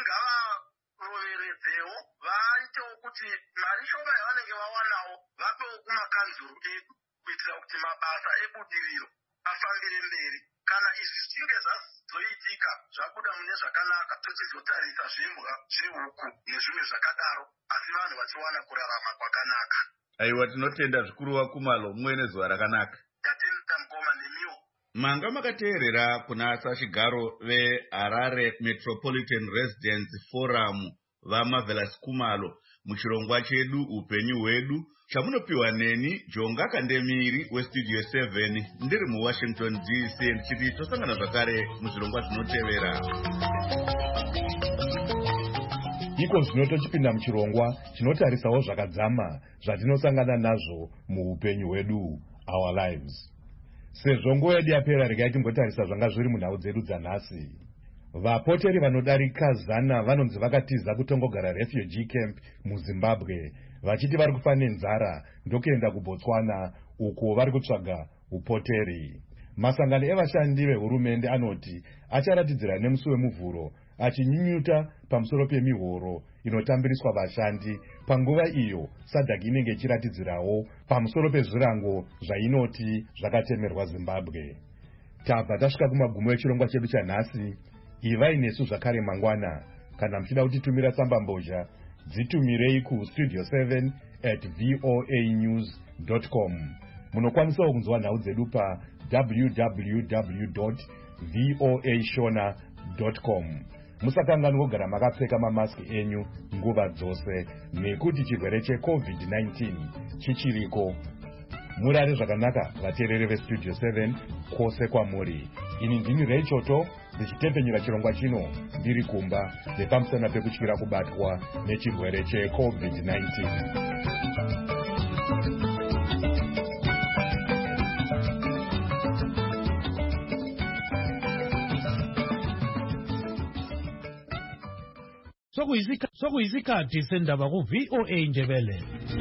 ngavaroveredzewo vaitewo kuti mari shoma yavanenge vawanawo vapewo kumakanzuru edu kuitira kuti mabasa ebudiriro afambire mberi. Kana izvi zvichinge zvazoitika zvabuda mune zvakanaka, tochizotarisa zvimbwa, zvihuku nezvimwe zvakadaro, asi vanhu vachiwana kurarama kwakanaka. Aiwa, tinotenda zvikuru vaKumalo, muwe nezuva rakanaka. Tatenda Mukoma nemiwo. Manga makateerera kuna sachigaro veHarare Metropolitan Residents Forum vaMarvelous Kumalo muchirongwa chedu upenyu hwedu chamunopiwa neni Jonga Kandemiri weStudio 7 ndiri muWashington DC, ndichiti tosangana zvakare muzvirongwa zvinotevera. Iko zvino tochipinda muchirongwa chinotarisawo zvakadzama zvatinosangana nazvo muupenyu hwedu, our lives. Sezvo nguva yedu yapera, regai timbotarisa zvanga zviri munhau dzedu dzanhasi. Vapoteri vanodarika 100 vanonzi vakatiza kutongogara refugee camp muZimbabwe vachiti vari kufa nenzara ndokuenda kuBotswana uko vari kutsvaga upoteri. Masangano evashandi vehurumende anoti acharatidzira nemusi wemuvhuro achinyinyuta pamusoro pemihoro inotambiriswa vashandi panguva iyo SADC inenge ichiratidzirawo pamusoro pezvirango zvainoti zvakatemerwa Zimbabwe. Tabva tasvika kumagumo echirongwa chedu chanhasi. Ivai nesu zvakare mangwana. Kana muchida kutitumira tsamba mbozha, dzitumirei kustudio7@voanews.com. Munokwanisawo kunzwa nhau dzedu pa www.voashona.com. Musakanganwa kugara makapfeka mamaski enyu nguva dzose nekuti chirwere cheCovid-19 chichiriko. Murare zvakanaka vateereri veStudio 7 kwose kwamuri. Ini ndini Ray Choto, ndichitepfenyura chirongwa chino ndiri kumba nepamusana pekutyira kubatwa nechirwere cheCovid-19. Sokuyisikhathi sendaba ku-VOA Ndebele.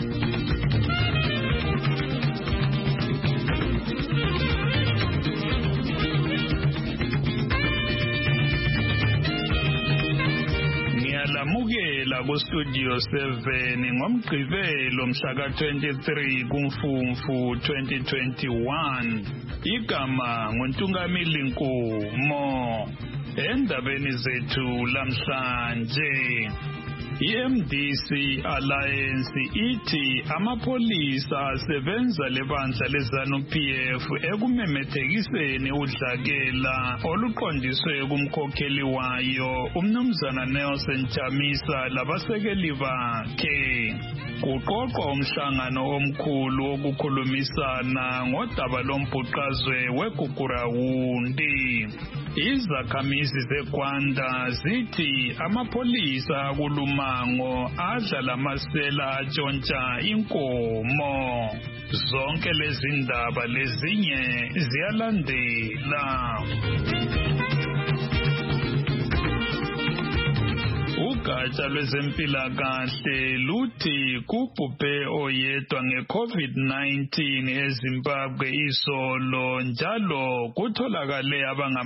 Ngiyalamukela ku-Studio 7 ngomgqibelo mhla ka-23 kuMfumfu 2021. Igama nguNtungamili Nkumo. Endabeni zethu lamhlanje, iMDC Alliance ithi amapolisa asebenza lebandla leZANU-PF ekumemethekiseni udlakela oluqondiswe kumkhokheli wayo umnumzana Nelson Chamisa labasekeli bakhe. Kuqoqwa umhlangano omkhulu wokukhulumisana ngodaba lombhuqazwe weGugurawundi. Izakhamizi zeGwanda zithi amapolisa akulumango adla lamasela atshontsha inkomo. Zonke lezi ndaba lezinye ziyalandela. Ugatsha lwezempilakahle luthi kubhubhe oyedwa ngeCovid-19 eZimbabwe izolo, njalo kutholakale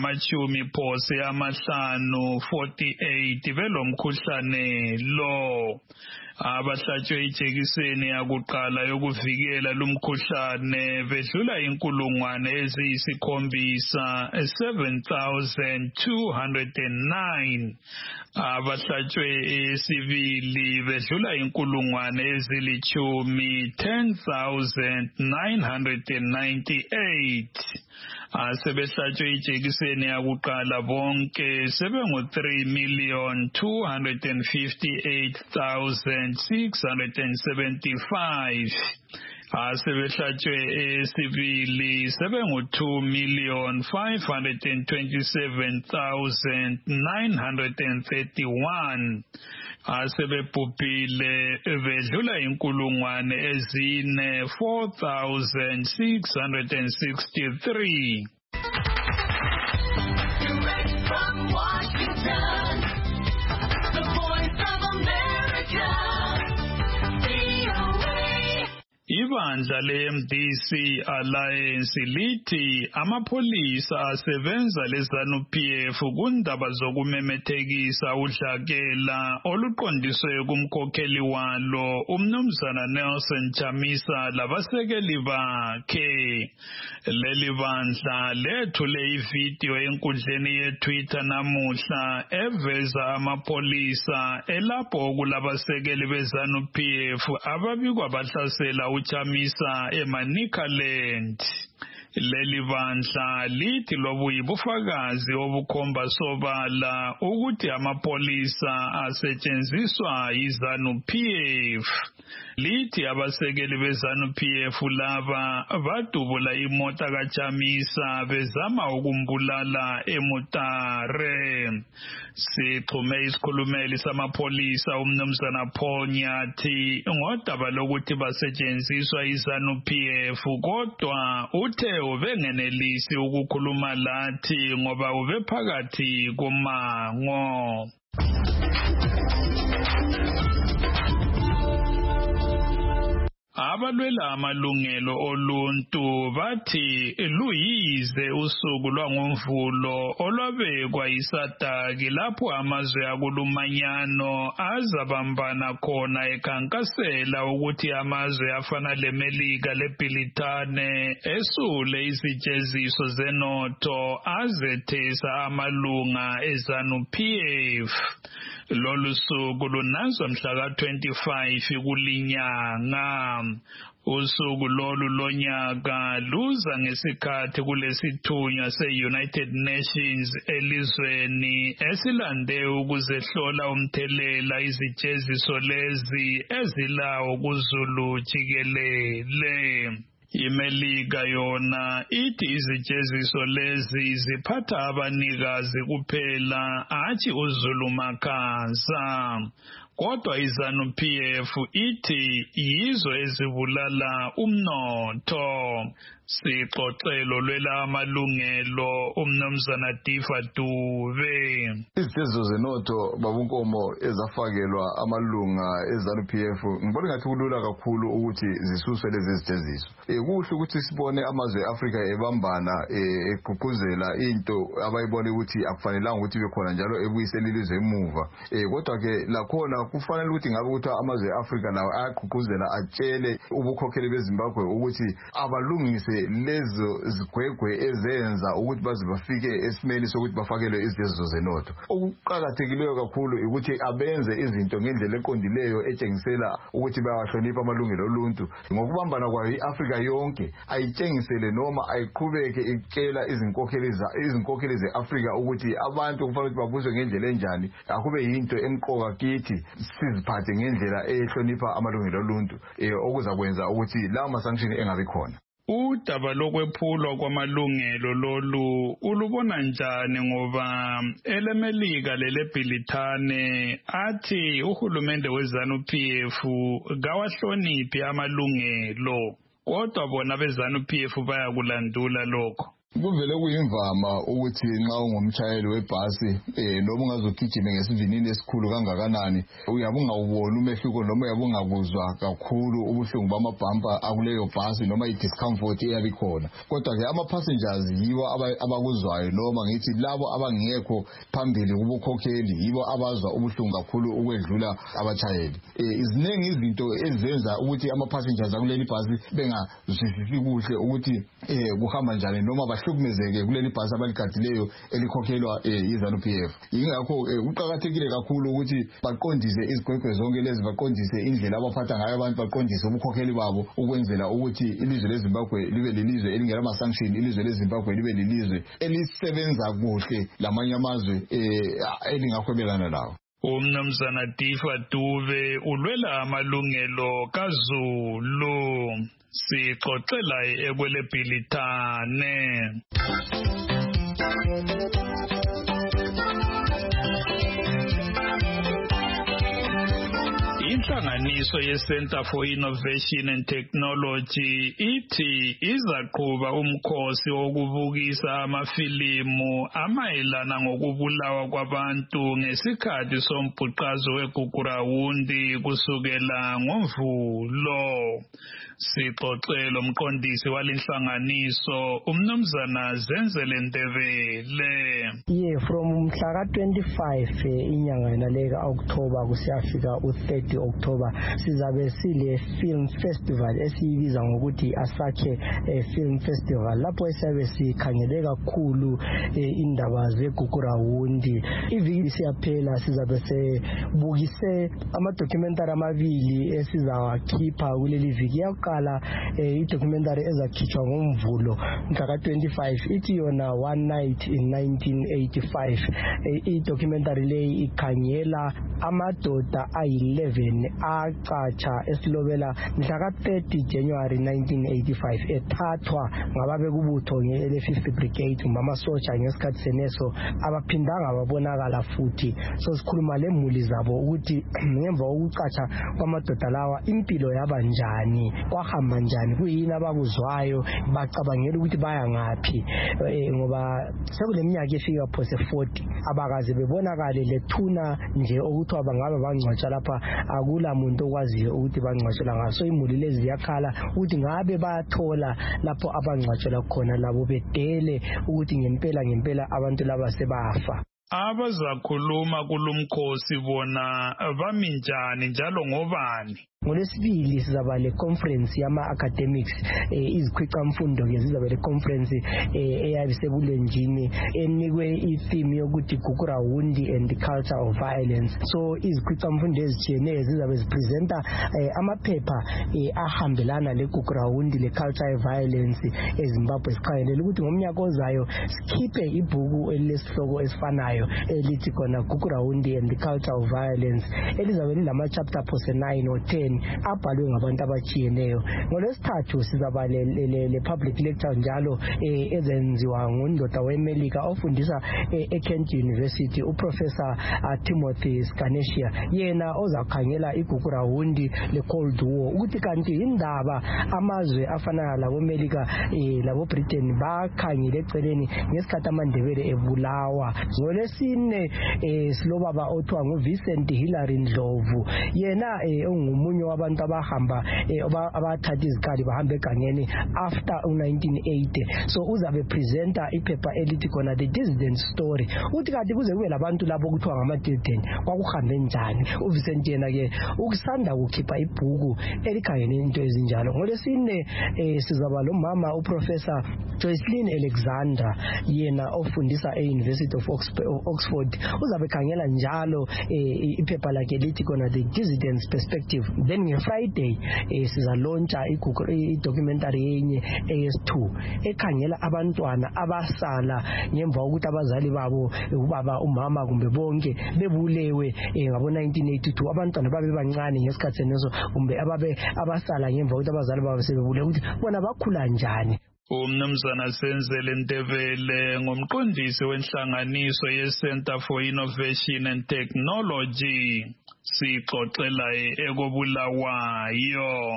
abangama-50 48 belomkhuhlane lo. Abahlatshwe ijekiseni yakuqala yokuvikela lumkhuhlane bedlula 7,209. Abahlatshwe esibili bedlula 10,998. Asebehlatshwe ijekiseni yakuqala bonke sebengu-3,258,675. Asebehlatshwe esibili sebengu-2,527,931. Asebebhubhile bedlula 4,663. Direct from Washington, the Voice of America, VOA. Ibandla leMDC Alliance lithi amapolisa asebenza leZANU-PF kundaba zokumemethekisa udlakela oluqondiswe kumkhokheli walo umnumzana Nelson Chamisa labasekeli bakhe. Leli bandla lethule ividiyo enkundleni yeTwitter namuhla eveza amapolisa elapho kulabasekeli beZANU-PF ababikwa bahlasela uChamisa eManicaland. Leli bandla lithi lobu yibufakazi obukhomba sobala ukuthi amapolisa asetshenziswa yiZANU-PF. Lithi abasekeli beZANU-PF laba badubula imota kaChamisa bezama ukumbulala eMutare. Sixhume isikhulumeli samapolisa umnumzana Paul Nyathi ngodaba lokuthi basetshenziswa yiZANU-PF, kodwa uthe ubengenelisi ukukhuluma lathi ngoba ubephakathi komango. Abalwela amalungelo oluntu bathi luyize usuku lwangoMvulo olwabekwa yiSADC lapho amazwe akulumanyano azabambana khona ekhankasela ukuthi amazwe afana leMelika leBritane esule izijeziso zenotho azethesa amalunga eZANU-PF. Lolu suku lunazwa mhla ka-25 kulinyanga. Usuku lolu lonyaka luza ngesikhathi kulesithunywa se-United Nations elizweni esilande ukuzehlola umthelela izijeziso lezi ezilawo kuzulu jikelele. iMelika yona ithi izijeziso lezi ziphatha abanikazi kuphela athi uZulu-Makhaza. Kodwa iZANU-PF ithi yizo ezibulala umnotho. Sixoxelo lwela amalungelo umnumzana Difa Dube. Izijeziso zenotho babunkomo ezafakelwa amalunga eZANU-PF ngibona ngathi kulula kakhulu ukuthi zisuswe lezi zijeziso. Kuhle ukuthi sibone amazwe eAfrika ebambana egqugquzela into abayibona ukuthi akufanelanga ukuthi bekhona njalo ebuyisela ilizwe emuva. Kodwa ke lakhona kufanele ukuthi ngabe ukuthi amazwe eAfrika lawo ayagqugquzela atshele ubukhokheli beZimbabwe ukuthi abalungise lezo zigwegwe ezenza ukuthi baze bafike esimeni sokuthi bafakelwe izijeziso zenotho. Okuqakathekileyo kakhulu ukuthi abenze izinto ngendlela eqondileyo etshengisela ukuthi bayawahlonipha amalungelo oluntu. Ngokubambana kwayo iAfrika yonke ayitshengisele noma ayiqhubeke itshela izinkokheli zeAfrika ukuthi abantu kufanele ukuthi babuzwe ngendlela enjani. Akube yinto emqoka kithi siziphathe ngendlela ehlonipha amalungelo oluntu okuzakwenza ukuthi lawo masanction engabi khona. Udaba lokwephulwa kwamalungelo lolu ulubona njani ngoba eleMelika lelebhilithane athi uhulumende weZANU-PF kawahloniphi amalungelo kodwa bona beZANU-PF bayakulandula lokho? Kuvele kuyimvama ukuthi nxa ungumshayeli webhasi noma ungazogijima ngesivinini esikhulu kangakanani uyabe ungawubona umehluko noma uyabe ungakuzwa kakhulu ubuhlungu bamabhampa akuleyo bhasi noma i-discomfort eyabe ikhona. Kodwa ke ama-passengers yibo abakuzwayo noma ngithi labo abangekho phambili kubukhokheli yibo abazwa ubuhlungu kakhulu ukwedlula abashayeli. Iziningi izinto ezenza ukuthi ama-passengers akuleli bhasi bengazwisisi kuhle ukuthi kuhamba njani noma bahlukumezeke kuleli bhasi abaligadileyo elikhokhelwa iZANU-PF. Yingakho kuqakathekile kakhulu ukuthi baqondise izigwegwe zonke lezi, baqondise indlela abaphatha ngayo abantu, baqondise ubukhokheli babo ukwenzela ukuthi ilizwe leZimbabwe libe lilizwe elingela ama-sanction, ilizwe leZimbabwe libe lilizwe elisebenza kuhle lamanye amazwe elingahwebelana lawo. Umnumzana Difa Dube ulwela amalungelo kaZulu. Sixoxela ekwelebhilithane. Inhlanganiso ye-Center for Innovation and Technology ithi izaqhuba umkhosi wokubukisa amafilimu amayelana ngokubulawa kwabantu ngesikhathi sombhuqazo weGugurawundi kusukela ngoMvulo. Sixoxelo umqondisi walenhlanganiso umnumzana Zenzele Ndebele. From mhla ka-25 inyanga yenaleka October kusiyafika u-30 October sizabe sile film festival esiyibiza ngokuthi Asakhe Film Festival lapho esiyabe sikhangele kakhulu indaba zeGugurawundi. Iviki siyaphela sizabe sebukise ama-documentary amabili esizawakhipha kuleli viki. Yakuqala i-documentary ezakhitshwa ngoMvulo mhla ka-25 ithi yona One Night in 1985. I-documentary leyi ikhangela amadoda ayi-11 acatsha esilobela mhla ka-30 January 1985 ethathwa ngababekubutho ele-50 Brigade ngamasotsha ngesikhathi seneso abaphindanga babonakala futhi. So sikhuluma lemuli zabo ukuthi ngemva kokucatsha kwamadoda lawa impilo yaba njani, kwahamba njani, kuyini abakuzwayo, bacabangela ukuthi baya ngaphi ngoba sekuleminyaka efika phose 40 abakaze bebonakale lethuna nje ukuthi abangabe bangcwatsha lapha akula muntu okwaziyo ukuthi bangcwatshela ngaso. Imuli lezi ziyakhala ukuthi ngabe bayathola lapho abangcwatshela khona labo bedele ukuthi ngempela abantu laba sebafa. Abazakhuluma kulumkhosi bona bami njani njalo ngobani? NgoLwesibili sizaba le conference yama-academics izikhwicamfundo ke zizabe le conference eyabe sebulenjini enikwe i-theme yokuthi Gugurawundi and the culture of violence. So izikhwicamfundo ezitshiyeneyo zizabe zipresenta amaphepha ahambelana leGugurawundi le culture of violence eZimbabwe. Sikhangelela ukuthi ngomnyaka ozayo sikhiphe ibhuku elilesihloko esifanayo elilandelayo elithi khona Gugurawundi and the Culture of Violence, elizabe lilama-chapter phose 9 or 10 abhalwe ngabantu abatshiyeneyo. NgoLwesithathu sizaba le public lecture njalo ezenziwa ngundoda weMelika ofundisa eKent University, uProfessor Timothy Scanesia, yena ozakhangela iGugurawundi le-Cold War ukuthi kanti indaba amazwe afana laboMelika labo-Britain bakhangile eceleni ngesikhathi AmaNdebele ebulawa. NgoLwesine silobaba othiwa nguVincent Hilary Ndlovu, yena ungomunye wabantu abahamba abathatha izikhali bahamba egangeni after 1980. So uzabe presenta iphepha elithi khona The Dissident Story, uthi kanti kuze kube labantu labo kuthiwa ngama-dissident kwakuhambe njani. uVincent yena-ke ukusanda kukhipha ibhuku elikhangele into ezinjalo. NgoLwesine sizaba lo mama uProfessor Joycelyn Alexander, yena ofundisa e-University of Oxford, uzabe khangela njalo iphepha lakhe lithi khona The Dissident's Perspective. Then ngeFriday sizalauncha i-documentary yenye AS2 ekhangela abantwana abasala ngemva kokuthi abazali babo ubaba umama kumbe bonke bebulewe ngabo-1982. Abantwana babe bancane ngesikhathi seneso kumbe abasala ngemva kokuthi abazali babo sebebulewe ukuthi bona bakhula njani. Umnumzana Senzele Ntebele ngumqondisi wenhlanganiso ye-Center for Innovation and Technology sixoxela ekobulawayo.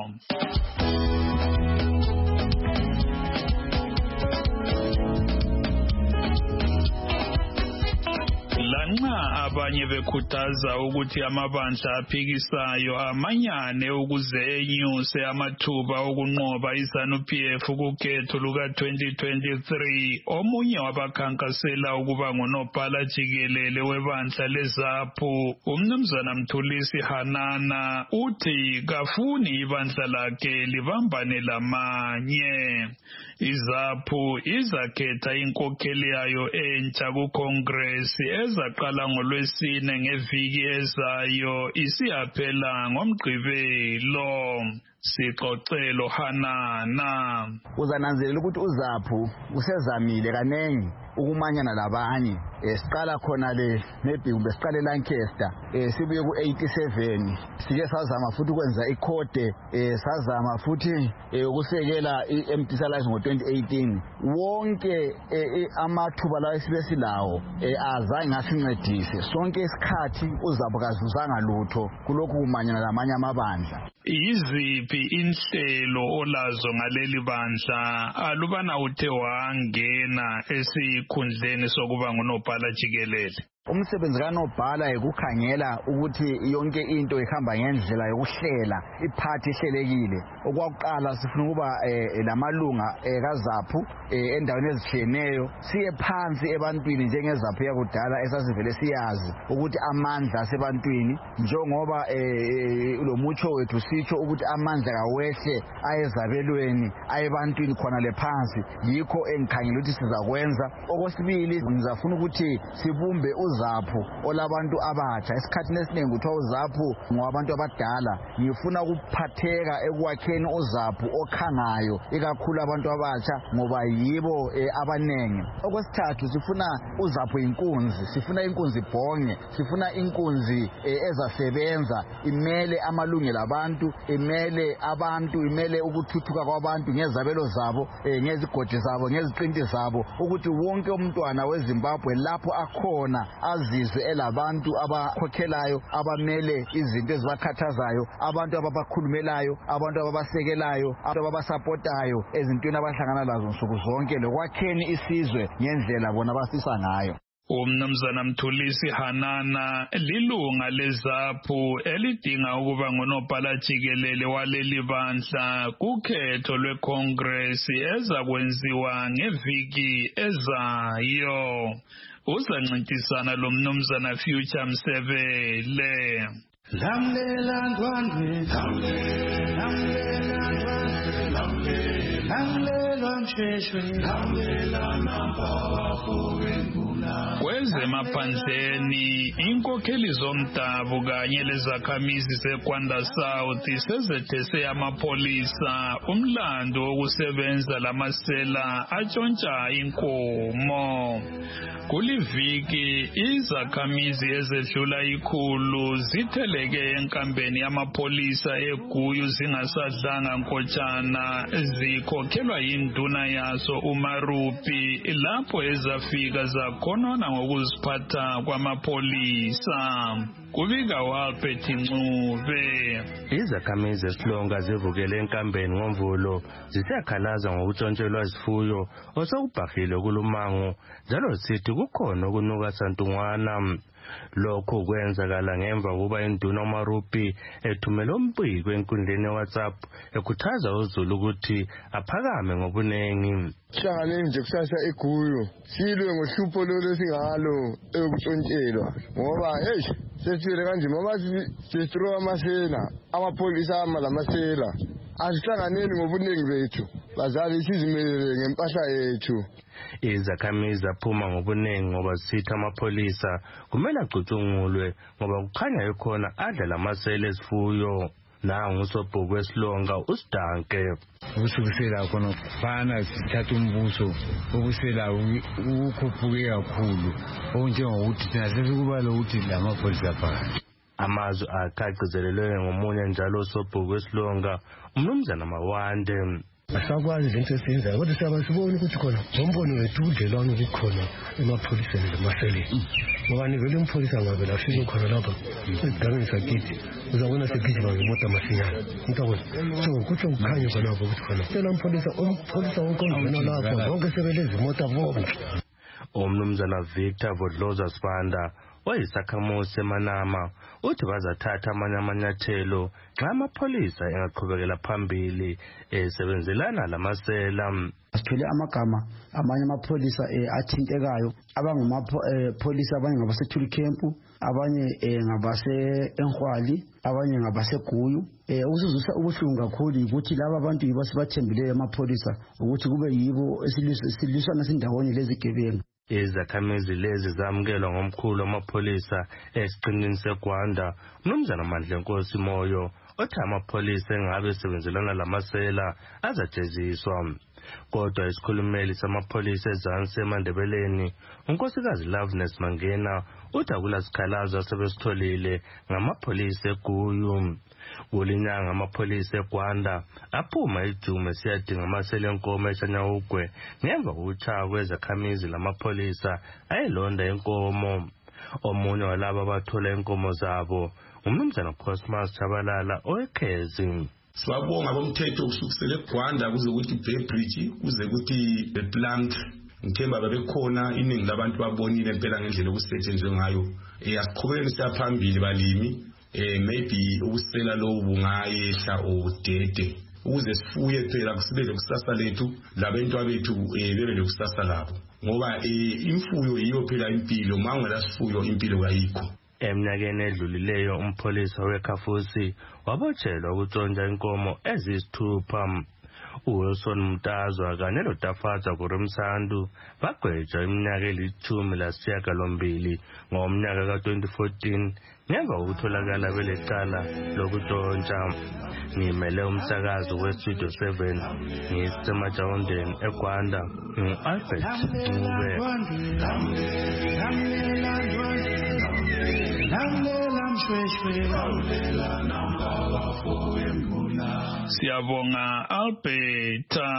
Lanxa abanye bekhuthaza ukuthi amabandla aphikisayo amanyane ukuze enyuse amathuba okunqoba iZANU-PF kukhetho luka-2023, omunye wabakhankasela ukuba ngunobhala jikelele webandla leZAPU, umnumzana Mthulisi Hanana, uthi kafuni ibandla lakhe libambane lamanye. iZAPU izakhetha inkokheli yayo entsha kuKongresi ezaqala ngoLwesine ngeviki ezayo isiyaphela ngoMgqibelo. Sixoxelo Hanana. Uzananzelela ukuthi uZAPU usezamile kanengi ukumanyana labanye. Siqala khona le maybe kumbe siqale Lancaster sibuye ku87, sike sazama futhi ukwenza ikhode, sazama futhi ukusekela iMDC ngo-2018. Wonke amathuba lawo esibesilawo azange asincedise. Sonke isikhathi uZAPU kazuzanga lutho kulokhu kumanyana lamanye amabandla. Yiziphi inhlelo olazo ngaleli bandla alubana uthe wangena esikhundleni sokuba ngunobhala jikelele? Umsebenzi kanobhala ukukhangela ukuthi yonke into ihamba ngendlela yokuhlela, iphathi ihlelekile. Okwakuqala sifuna ukuba lamalunga kaZAPU endaweni ezitshiyeneyo siye phansi ebantwini njengeZAPU yakudala esasivele siyazi ukuthi amandla asebantwini, njengoba lo mutsho wethu sitsho ukuthi amandla kawehle ayezabelweni ayebantwini khona le phansi. Yikho engikhangela ukuthi sizakwenza. Okwesibili ngizafuna ukuthi sibumbe uZAPU olabantu abatsha. Esikhathini esiningi kuthiwa uZAPU ngowabantu abadala. Ngifuna ukuphatheka ekwakheni uZAPU okhangayo ikakhulu abantu abatsha ngoba yibo abanengi. Okwesithathu sifuna uZAPU inkunzi, sifuna inkunzi ibhonge, sifuna inkunzi ezasebenza, imele amalungelo abantu, imele abantu, imele ukuthuthuka kwabantu ngezabelo zabo, ngezigodi zabo, ngeziqinti zabo, ukuthi wonke umntwana weZimbabwe lapho akhona azizwe elabantu abakhokhelayo, abamele izinto ezibakhathazayo, abantu ababakhulumelayo, abantu ababasekelayo, abantu ababasapotayo ezintweni abahlangana lazo nsuku zonke, lokwakheni isizwe ngendlela bona abafisa ngayo. Umnumzana Mthulisi Hanana lilunga leZAPU elidinga ukuba ngunobhala jikelele waleli bandla kukhetho lweKongresi ezakwenziwa ngeviki ezayo. Uzancintisana lo mnumzana Future Msebele. Kwezemaphandleni inkokheli zomdabu kanye lezakhamizi zeGwanda South sezethese amapolisa umlando wokusebenza lamasela atshontsha inkomo. Kuliviki izakhamizi ezedlula 100 zitheleke enkambeni yamapolisa eGuyu zingasadlanga nkotshana zikhokhelwa yinduna yaso uMarupi lapho ezafika zakhonona ngokuziphatha kwamapolisa. Kubika waPethi Ncube. Izakhamizi eSilonga zivukele enkambeni ngoMvulo zisekhalaza ngokuntshontshelwa izifuyo osokubhahile kulumango njalo sithi kukhona ukunuka santungwana. Lokho kwenzakala ngemva kuba induna uMarupi ethumela umbiko enkundleni yeWhatsApp ekhuthaza uZulu ukuthi aphakame ngobunengi. Hlangane nje kusasa eGuyu silwe ngohlupho lolo singalo ekuntshontshelwa ngoba sesifile kanje ngoba sisitro amasela amapolisa amalamasela asihlanganeni ngobunengi bethu bazali sizimelele ngempahla yethu. Izakhamizi zaphuma ngobunengi ngoba sitha amapolisa kumele acutshungulwe ngoba kukhanya ekhona adla amasela esifuyo. Nangu usobhuku weSilonga uSidanke. Ukusukela khona kufana sithatha umbuso ukusela ukhuphuke kakhulu okunjengokuthi thina sesikubala ukuthi lamapolisa phakathi. Amazwi akagcizelelwe ngomunye njalo usobhuku weSilonga uMnumzana Mawande. Asakwazi izinto esenzayo kodwa siyabasibona ukuthi khona ngombono wethu udlelwano kukhona emapoliseni lemaseleni ngoba nivele umpolisa ngabe la ufike khona lapha esigabeni sakithi uzabona segijima ngemoto masinyana mntakona so kutsho kukhanye khonapho ukuthi khona sela umpolisa wonke ongena lapha bonke sebelezi imota bonke. Umnumzana Victor Vodloza Sibanda oyisakhamuzi seManama uthi bazathatha amanye amanyathelo xa amapolisa engaqhubekela phambili esebenzelana lamasela. Sithole amagama amanye amapolisa athintekayo abangamapolisa abanye ngabase Camp abanye ngabase Enhwali abanye ngabase Guyu. Usuzisa ubuhlungu kakhulu ukuthi laba abantu yibo sibathembileyo amapolisa ukuthi kube yibo esiliswana sindawonye lezi gebengu. Izakhamizi lezi zamukelwa ngomkhulu wamapolisa esiqinini seGwanda uMnumzana Mandlenkosi Moyo othi amapolisa engabe sebenzelana lamasela azajeziswa. Kodwa isikhulumeli samapolisa ezansi eMandebeleni unkosikazi Loveness Mangena uthi akulasikhalazo asebesitholile ngamapolisa eGuyu. Kulinyanga amapolisa eGwanda aphuma eJume siyadinga amasela enkomo eShanyawugwe ngemva kokutshaya kwezakhamizi lamapolisa ayelonda inkomo. Omunye walabo abathola inkomo zabo uMnumzana Cosmas Chabalala oweKhezi. Sibabonga bomthetho kusukisela eGwanda kuze ukuthi Beybridge kuze ukuthi ePlant ngithemba bebekhona iningi labantu babonile impela ngendlela okusetshenzwe ngayo. Asiqhubekeni siyaphambili balimi. Maybe ukusela lo bungayehla udede ukuze sifuye phela kusibe lekusasa lethu labantu abethu bebe lekusasa labo ngoba imfuyo yiyo phela impilo mangela sifuyo impilo kayikho. Eminyakeni edlulileyo umpolisa weKhafusi wabotshelwa ukuntshontsha inkomo ezisithupha. uWilson Mtazwa kanye noTafatsa Kurumsandu bagwetshwa iminyaka eli-18 ngomnyaka ka-2014 ngemva kokutholakala belecala lokutshontsha. Ngimele umsakazo weStudio 7 ngisemajawundeni eGwanda ngu-Albert Ncube. Siyabonga Alberta.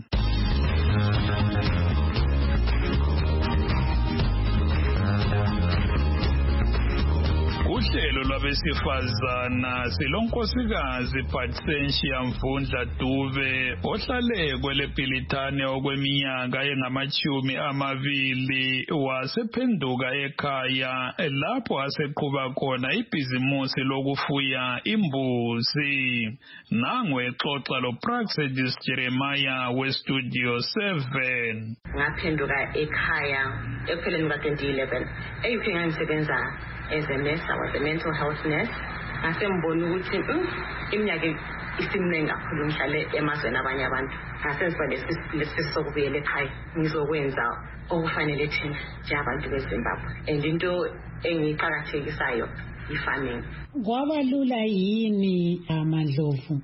Uhlelo lwabesifazana silonkosikazi Patricia Mvundla Dube ohlale kwelePilitane okweminyaka engama-20 wasephenduka ekhaya lapho aseqhuba khona ibhizimusi lokufuya imbuzi. Nangu exoxa loPraxedis Jeremiah weStudio 7. Ngaphenduka ekhaya ekupheleni ka-2011 eUK ngangisebenza as a nurse. I was a mental health nurse. ngasembona ukuthi iminyaka isimningi kakhulu ngihlale emazweni abanye abantu ngasenziwa lesi sokubuyela ekhaya ngizokwenza okufanele thina njengabantu beZimbabwe and into engiqakathekisayo i-farming. Kwaba lula yini Mandlovu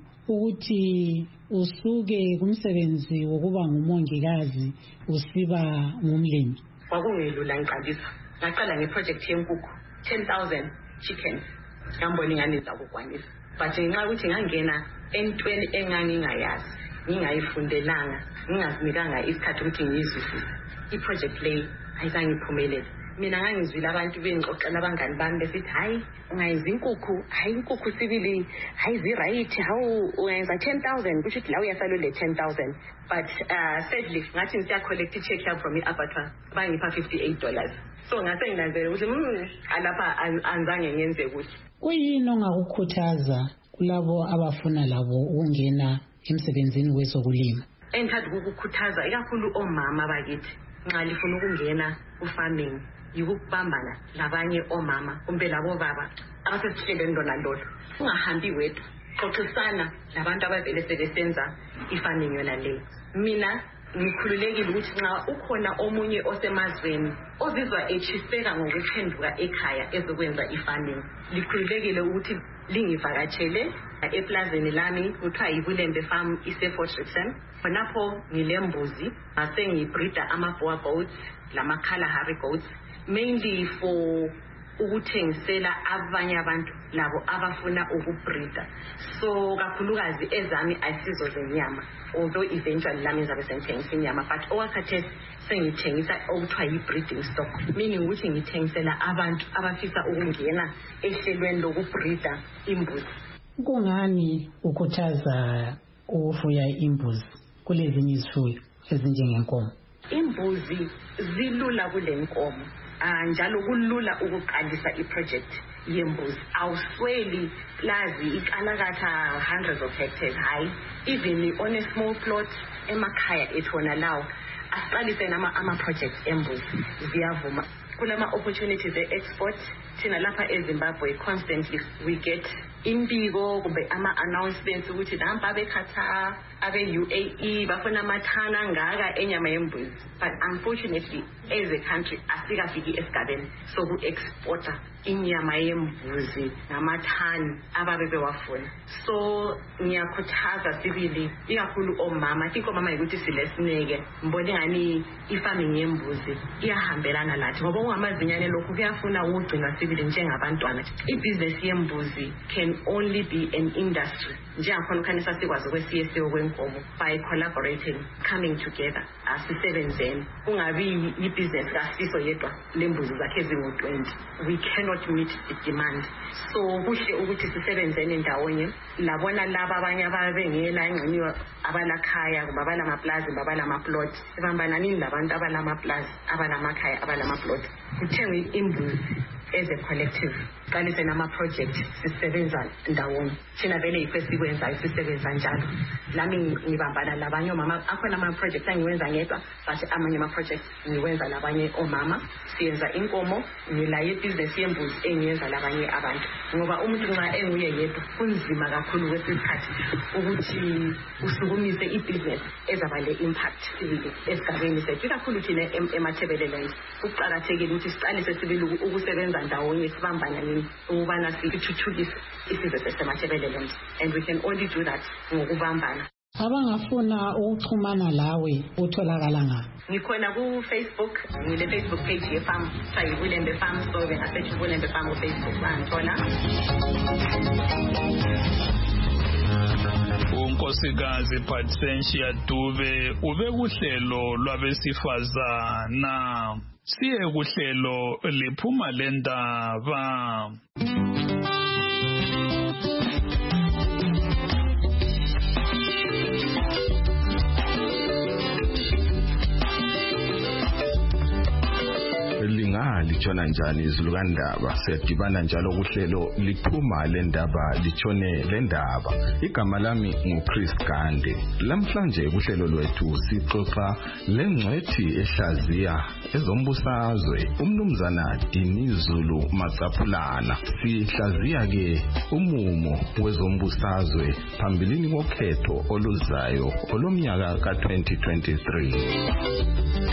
ukuthi usuke kumsebenzi wokuba ngumongikazi usiba ngumlimi? Kwakungelula ngiqalisa. Ngaqala ngeproject yenkukhu 10,000 chickens. Ngambona ingane zakukwanisa. But ngenxa ukuthi ngangena entweni engangingayazi, ngingayifundelanga, ngingazinikanga isikhathi ukuthi ngiyizwisise. I-project le ayizange iphumelele. Mina ngangizwile abantu bengixoxela abangani bami besithi hayi ungayenza inkukhu, hayi inkukhu sibili, hayi zi-right, hawu ungayenza 10,000 kusho ukuthi la uyasalule 10,000. But sadly ngathi ngisiya collect i-check here from i-abattoir bangipha $58. So ngase nginanzela ukuthi alapha anzange ngenze kuhle. Kuyini ongakukhuthaza kulabo abafuna labo ukungena emsebenzini wezokulima? Engithanda ukukukhuthaza ikakhulu omama bakithi nxa lifuna ukungena ku-farming yikubambana labanye omama kumbe labo baba abasesihlelweni lona lolo. Ungahambi wedwa, xoxisana labantu abavele sebesenza i-farming yona leyo. Mina ngikhululekile ukuthi nxa ukhona omunye osemazweni ozizwa echiseka ngokuphenduka ekhaya ezokwenza i-farming, likhululekile ukuthi lingivakatshele eplazini lami kuthiwa yiBulembe Farm iseFort Shepstone. Khonapho ngilembuzi ngasengibreeda ama-boer goats lama-Kalahari goats mainly for ukuthengisela abanye abantu labo abafuna ukubreeda. So kakhulukazi ezami ayisizo zenyama, although eventually lami ngizabe sengithengisa inyama, but okwakhathesi sengithengisa okuthiwa yi-breeding stock, meaning ukuthi ngithengisela abantu abafisa ukungena ehlelweni lokubreeda imbuzi. Kungani ukhuthaza ukufuya imbuzi kulezinye izifuyo ezinjengenkomo? Imbuzi zilula kulenkomo. Njalo kulula ukuqalisa iproject yembuzi. Awusweli plazi ikalakatha hundreds of hectares high. Even on a small plot emakhaya ethona lawo asiqalise ama-projects embuzi ziyavuma. Kulama opportunities e-export thina lapha eZimbabwe constantly we get imbiko kumbe ama-announcements ukuthi nampa beKatar abe-UAE bafuna amathana ngaka enyama yembuzi. But unfortunately as a country asikafiki esigabeni soku-exporta inyama yembuzi namathani ababe bewafuna. So ngiyakhuthaza sibili ikakhulu omama, think omama ukuthi silesineke mbona ngani i-farming yembuzi iyahambelana lathi ngoba ungamazinyane lokhu kuyafuna ukugcina sibili njengabantwana. I-business yembuzi can only be an industry njengakhona ukhanisa sikwazi kwesiyesiwe kwenkomo by collaborating, coming together, asisebenzeni. Kungabi i-business kaSiso yedwa lembuzi zakhe ezingu-20. We cannot meet the demand. So kuhle ukuthi sisebenzeni ndawonye labona laba abanye ababengela engciniwa abalakhaya kumbe abalamaplazi kumbe abalamaplot sibambananini labantu abalamaplazi abalamakhaya abalamaplot kuthengwe imbuzi as a collective. Qalise nama-project sisebenza ndawonye thina vele yikho esikwenzayo sisebenza njalo. Lami ngibambana labanye omama, akhona ama-project angiwenza ngedwa but amanye ama-project ngiwenza labanye omama. Siyenza inkomo, ngilaye ibhizinesi yembuzi engiyenza labanye abantu ngoba umuntu nxa enguye yedwa kunzima kakhulu kwesikhathi ukuthi usukumise ibhizinesi ezaba le-impact sibili esigabeni sethu ikakhulu thina emathebeleland. Kuqakathekile ukuthi siqalise sibili ukusebenza ndawonye sibambana ukubana sithuthukise isizwe sasemathebeleland, and we can only do that ngokubambana. Abangafuna ukuxhumana lawe utholakala ngaphi? Ngikhona ku-Facebook, ngile-Facebook page ye-farm sayiBulembe Farm, so bengasethi Bulembe Farm ku-Facebook bangithola. unkosikazi Patricia Dube ube kuhlelo lwabesifazana. Siye kuhlelo liphuma lendaba. lingali litshona njani izulukandaba siyadibana njalo kuhlelo liphuma lendaba litshone lendaba igama lami nguChris Gande lamhlanje kuhlelo lwethu sixoxa lengcwethi ehlaziya ezombusazwe umnumzana Dinizulu Macaphulana sihlaziya ke umumo wezombusazwe phambilini kokhetho oluzayo olomnyaka ka-2023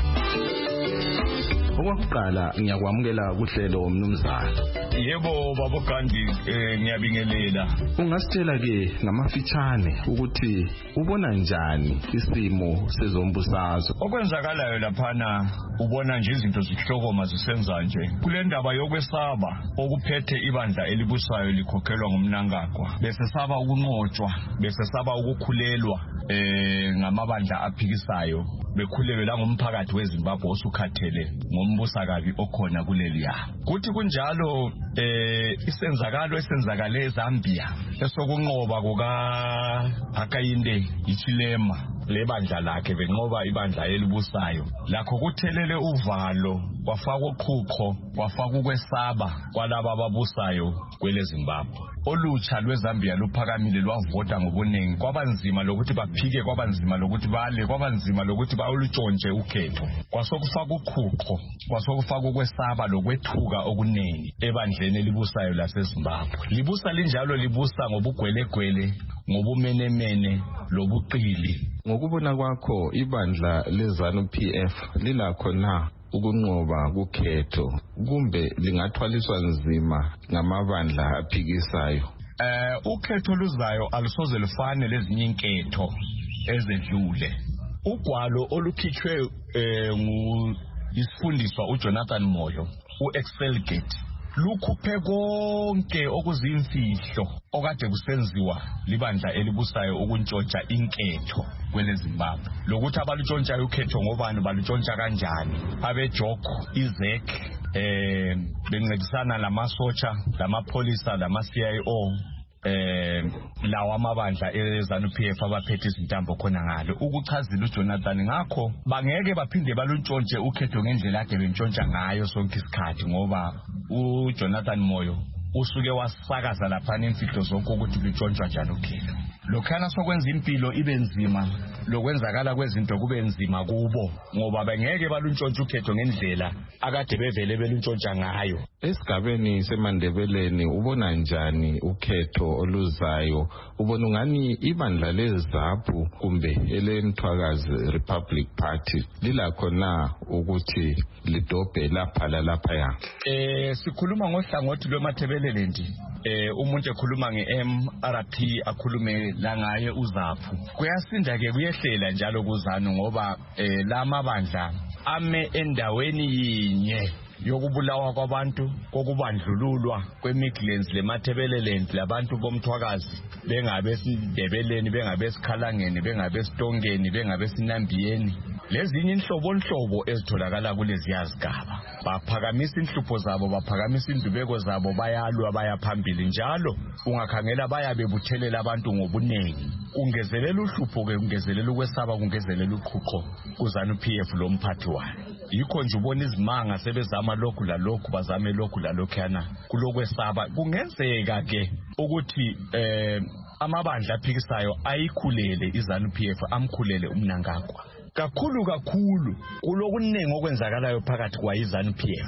Okokuqala ngiyakwamukela kuhlelo mnumzana. Yebo baba Gandhi ngiyabingelela. Ungasitshela ke ngamafitshane ukuthi ubona njani isimo sezombusazwe? Okwenzakalayo laphana ubona nje izinto zihlokoma zisenza nje. Kule ndaba yokwesaba okuphethe ibandla elibusayo likhokhelwa ngumnangagwa. Besesaba ukunqotshwa, besesaba ukukhulelwa ngamabandla aphikisayo. Bekhulelwe la ngomphakathi weZimbabwe osukhathele ngombusa kabi okhona kuleliya. Kuthi kunjalo isenzakalo esenzakale eZambia esokunqoba kuka Hakainde iChilema lebandla lakhe benqoba ibandla elibusayo lakho kuthelele uvalo kwafaka uqhuqho kwafaka ukwesaba kwalaba ababusayo kwele Zimbabwe. Olutsha lweZambia luphakamile lwavota ngobuningi kwabanzima lokuthi baphike kwabanzima lokuthi bale kwabanzima lokuthi bayolutshontshe ukhetho kwasokufaka uqhuqho kwasokufaka ukwesaba lokwethuka okuningi ebandleni elibusayo laseZimbabwe. Libusa linjalo libusa ngobugwelegwele ngobumenemene lobuqili. Ngokubona kwakho ibandla leZANU-PF lilakho na ukunqoba kukhetho kumbe lingathwaliswa nzima ngamabandla aphikisayo? Ukhetho luzayo alusoze lufane lezinye inketho ezedlule. Ugwalo olukhitshwe isifundiswa uJonathan Moyo uExcelgate lukhuphe konke okuzimfihlo okade kusenziwa libandla elibusayo ukuntshontsha inketho kwele Zimbabwe. Lokuthi abalutshontshayo ukhetho ngobani balutshontsha kanjani. Abejoko izek bencedisana lamasotsha lamapolisa lama-CIO lawa amabandla eZANU-PF abaphethe izintambo khona ngalo ukuchazile uJonathan ngakho bangeke baphinde baluntshontshe ukhetho ngendlela ade bentshontsha ngayo sonke isikhathi ngoba uJonathan Moyo usuke wasakaza lapha nemfihlo zonke ukuthi luntshontsha njani ukhetho. Lokhana sokwenza impilo ibe nzima lokwenzakala kwezinto kube nzima kubo ngoba bengeke baluntshontsha ukhetho ngendlela akade bevele beluntshontsha ngayo. Esigabeni semandebeleni ubona njani ukhetho oluzayo? Ubona ngani ibandla leZAPU kumbe elemthwakazi Republic Party lilakho na ukuthi lidobhe lapha lalapha ya? Sikhuluma ngohlangothi lwemathebelele ndi. Umuntu ekhuluma ngeMRP akhulume la ngaye uZAPU. Kuyasinda ke kuyehlela njalo kuZANU ngoba lamabandla ame endaweni yinye yokubulawa kwabantu kokubandlululwa kweMidlands leMathebeleland labantu bomthwakazi bengabe eSindebeleni bengabe eSikhalangeni bengabe eSitongeni bengabe eSinambiyeni lezinye inhlobo ezitholakala kulezi yazigaba. Baphakamisa inhlupho zabo baphakamisa indubeko zabo bayalwa bayaphambili njalo ungakhangela bayabebuthelela abantu ngobunengi. Ungezelela uhlupho ke ungezelela ukwesaba kungezelela uqhuqho kuZANU-PF lo mphathi wayo. Yikho nje ubona izimanga sebezama lokhu lalokhu bazame lokhu lalokhu yana kulokwesaba. Kungenzeka ke ukuthi amabandla aphikisayo ayikhulele iZANU-PF amkhulele umnangagwa. Kakhulu kulokuningi okwenzakalayo phakathi kwa iZANU-PF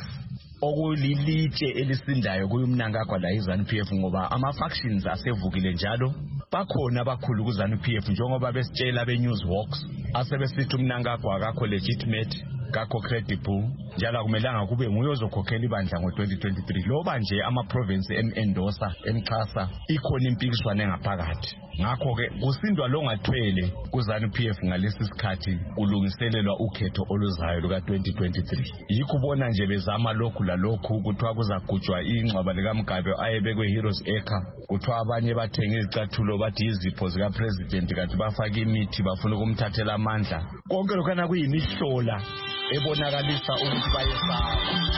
okulilitshe elisindayo kuyumnangagwa la iZANU-PF ngoba ama-factions asevukile njalo bakhona abakhulu kuZANU-PF njengoba besitshela be-Newswalks asebesithi umnangagwa akakho legitimate kakho credible njalo akumelanga kube nguye ozokhokhela ibandla ngo-2023 loba nje ama-province em-endosa emxhasa ikhona impikiswano engaphakathi. Ngakho-ke kusindwa lo ngathwele kuZANU-PF ngalesi sikhathi kulungiselelwa ukhetho oluzayo luka-2023. Yikho ubona nje bezama lokhu lalokhu kuthiwa kuzagujwa ingcwaba likaMgabe ayebekwe Heroes Acre kuthiwa abanye bathenga izicathulo bathi izipho zikapresident kanti bafake imithi bafuna ukumthathela amandla. Konke lokhana kuyimihlola ebonakalisa ukuthi bayesaba.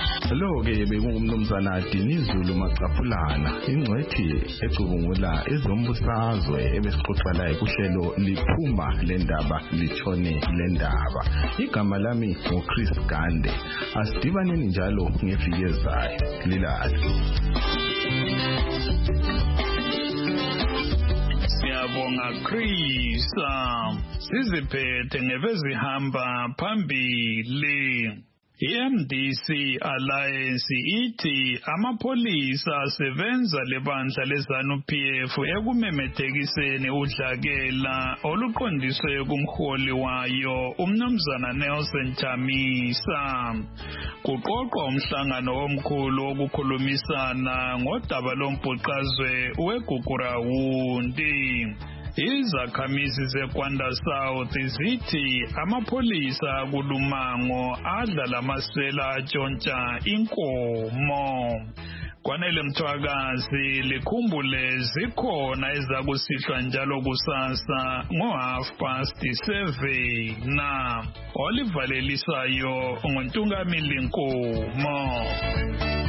Lo-ke bekungumnumzana Dinizulu Macaphulana ingcwethi ecubungula ezombusazwe ebesixoxa laye kuhlelo liphuma lendaba litshone lendaba. Igama lami nguChris Gande. Asidibaneni njalo ngeviki ezayo. Lilale. Siyabonga Chris. Siziphethe ngebezihamba phambili. IMDC Alliance ithi amapolisa asebenza lebandla leZANU-PF ekumemethekiseni udlakela oluqondiswe kumholi wayo umnumzana Nelson Chamisa. Kuqoqwa umhlangano omkhulu wokukhulumisana ngodaba lombhuqazwe weGugurawundi. Izakhamizi zeGwanda South zithi amapolisa kulumango adla lamasela atshontsha inkomo. Kwanele Mthwakazi likhumbule zikhona ezakusihlwa njalo kusasa ngo7:30 olivalelisayo nguNtungamili Nkomo.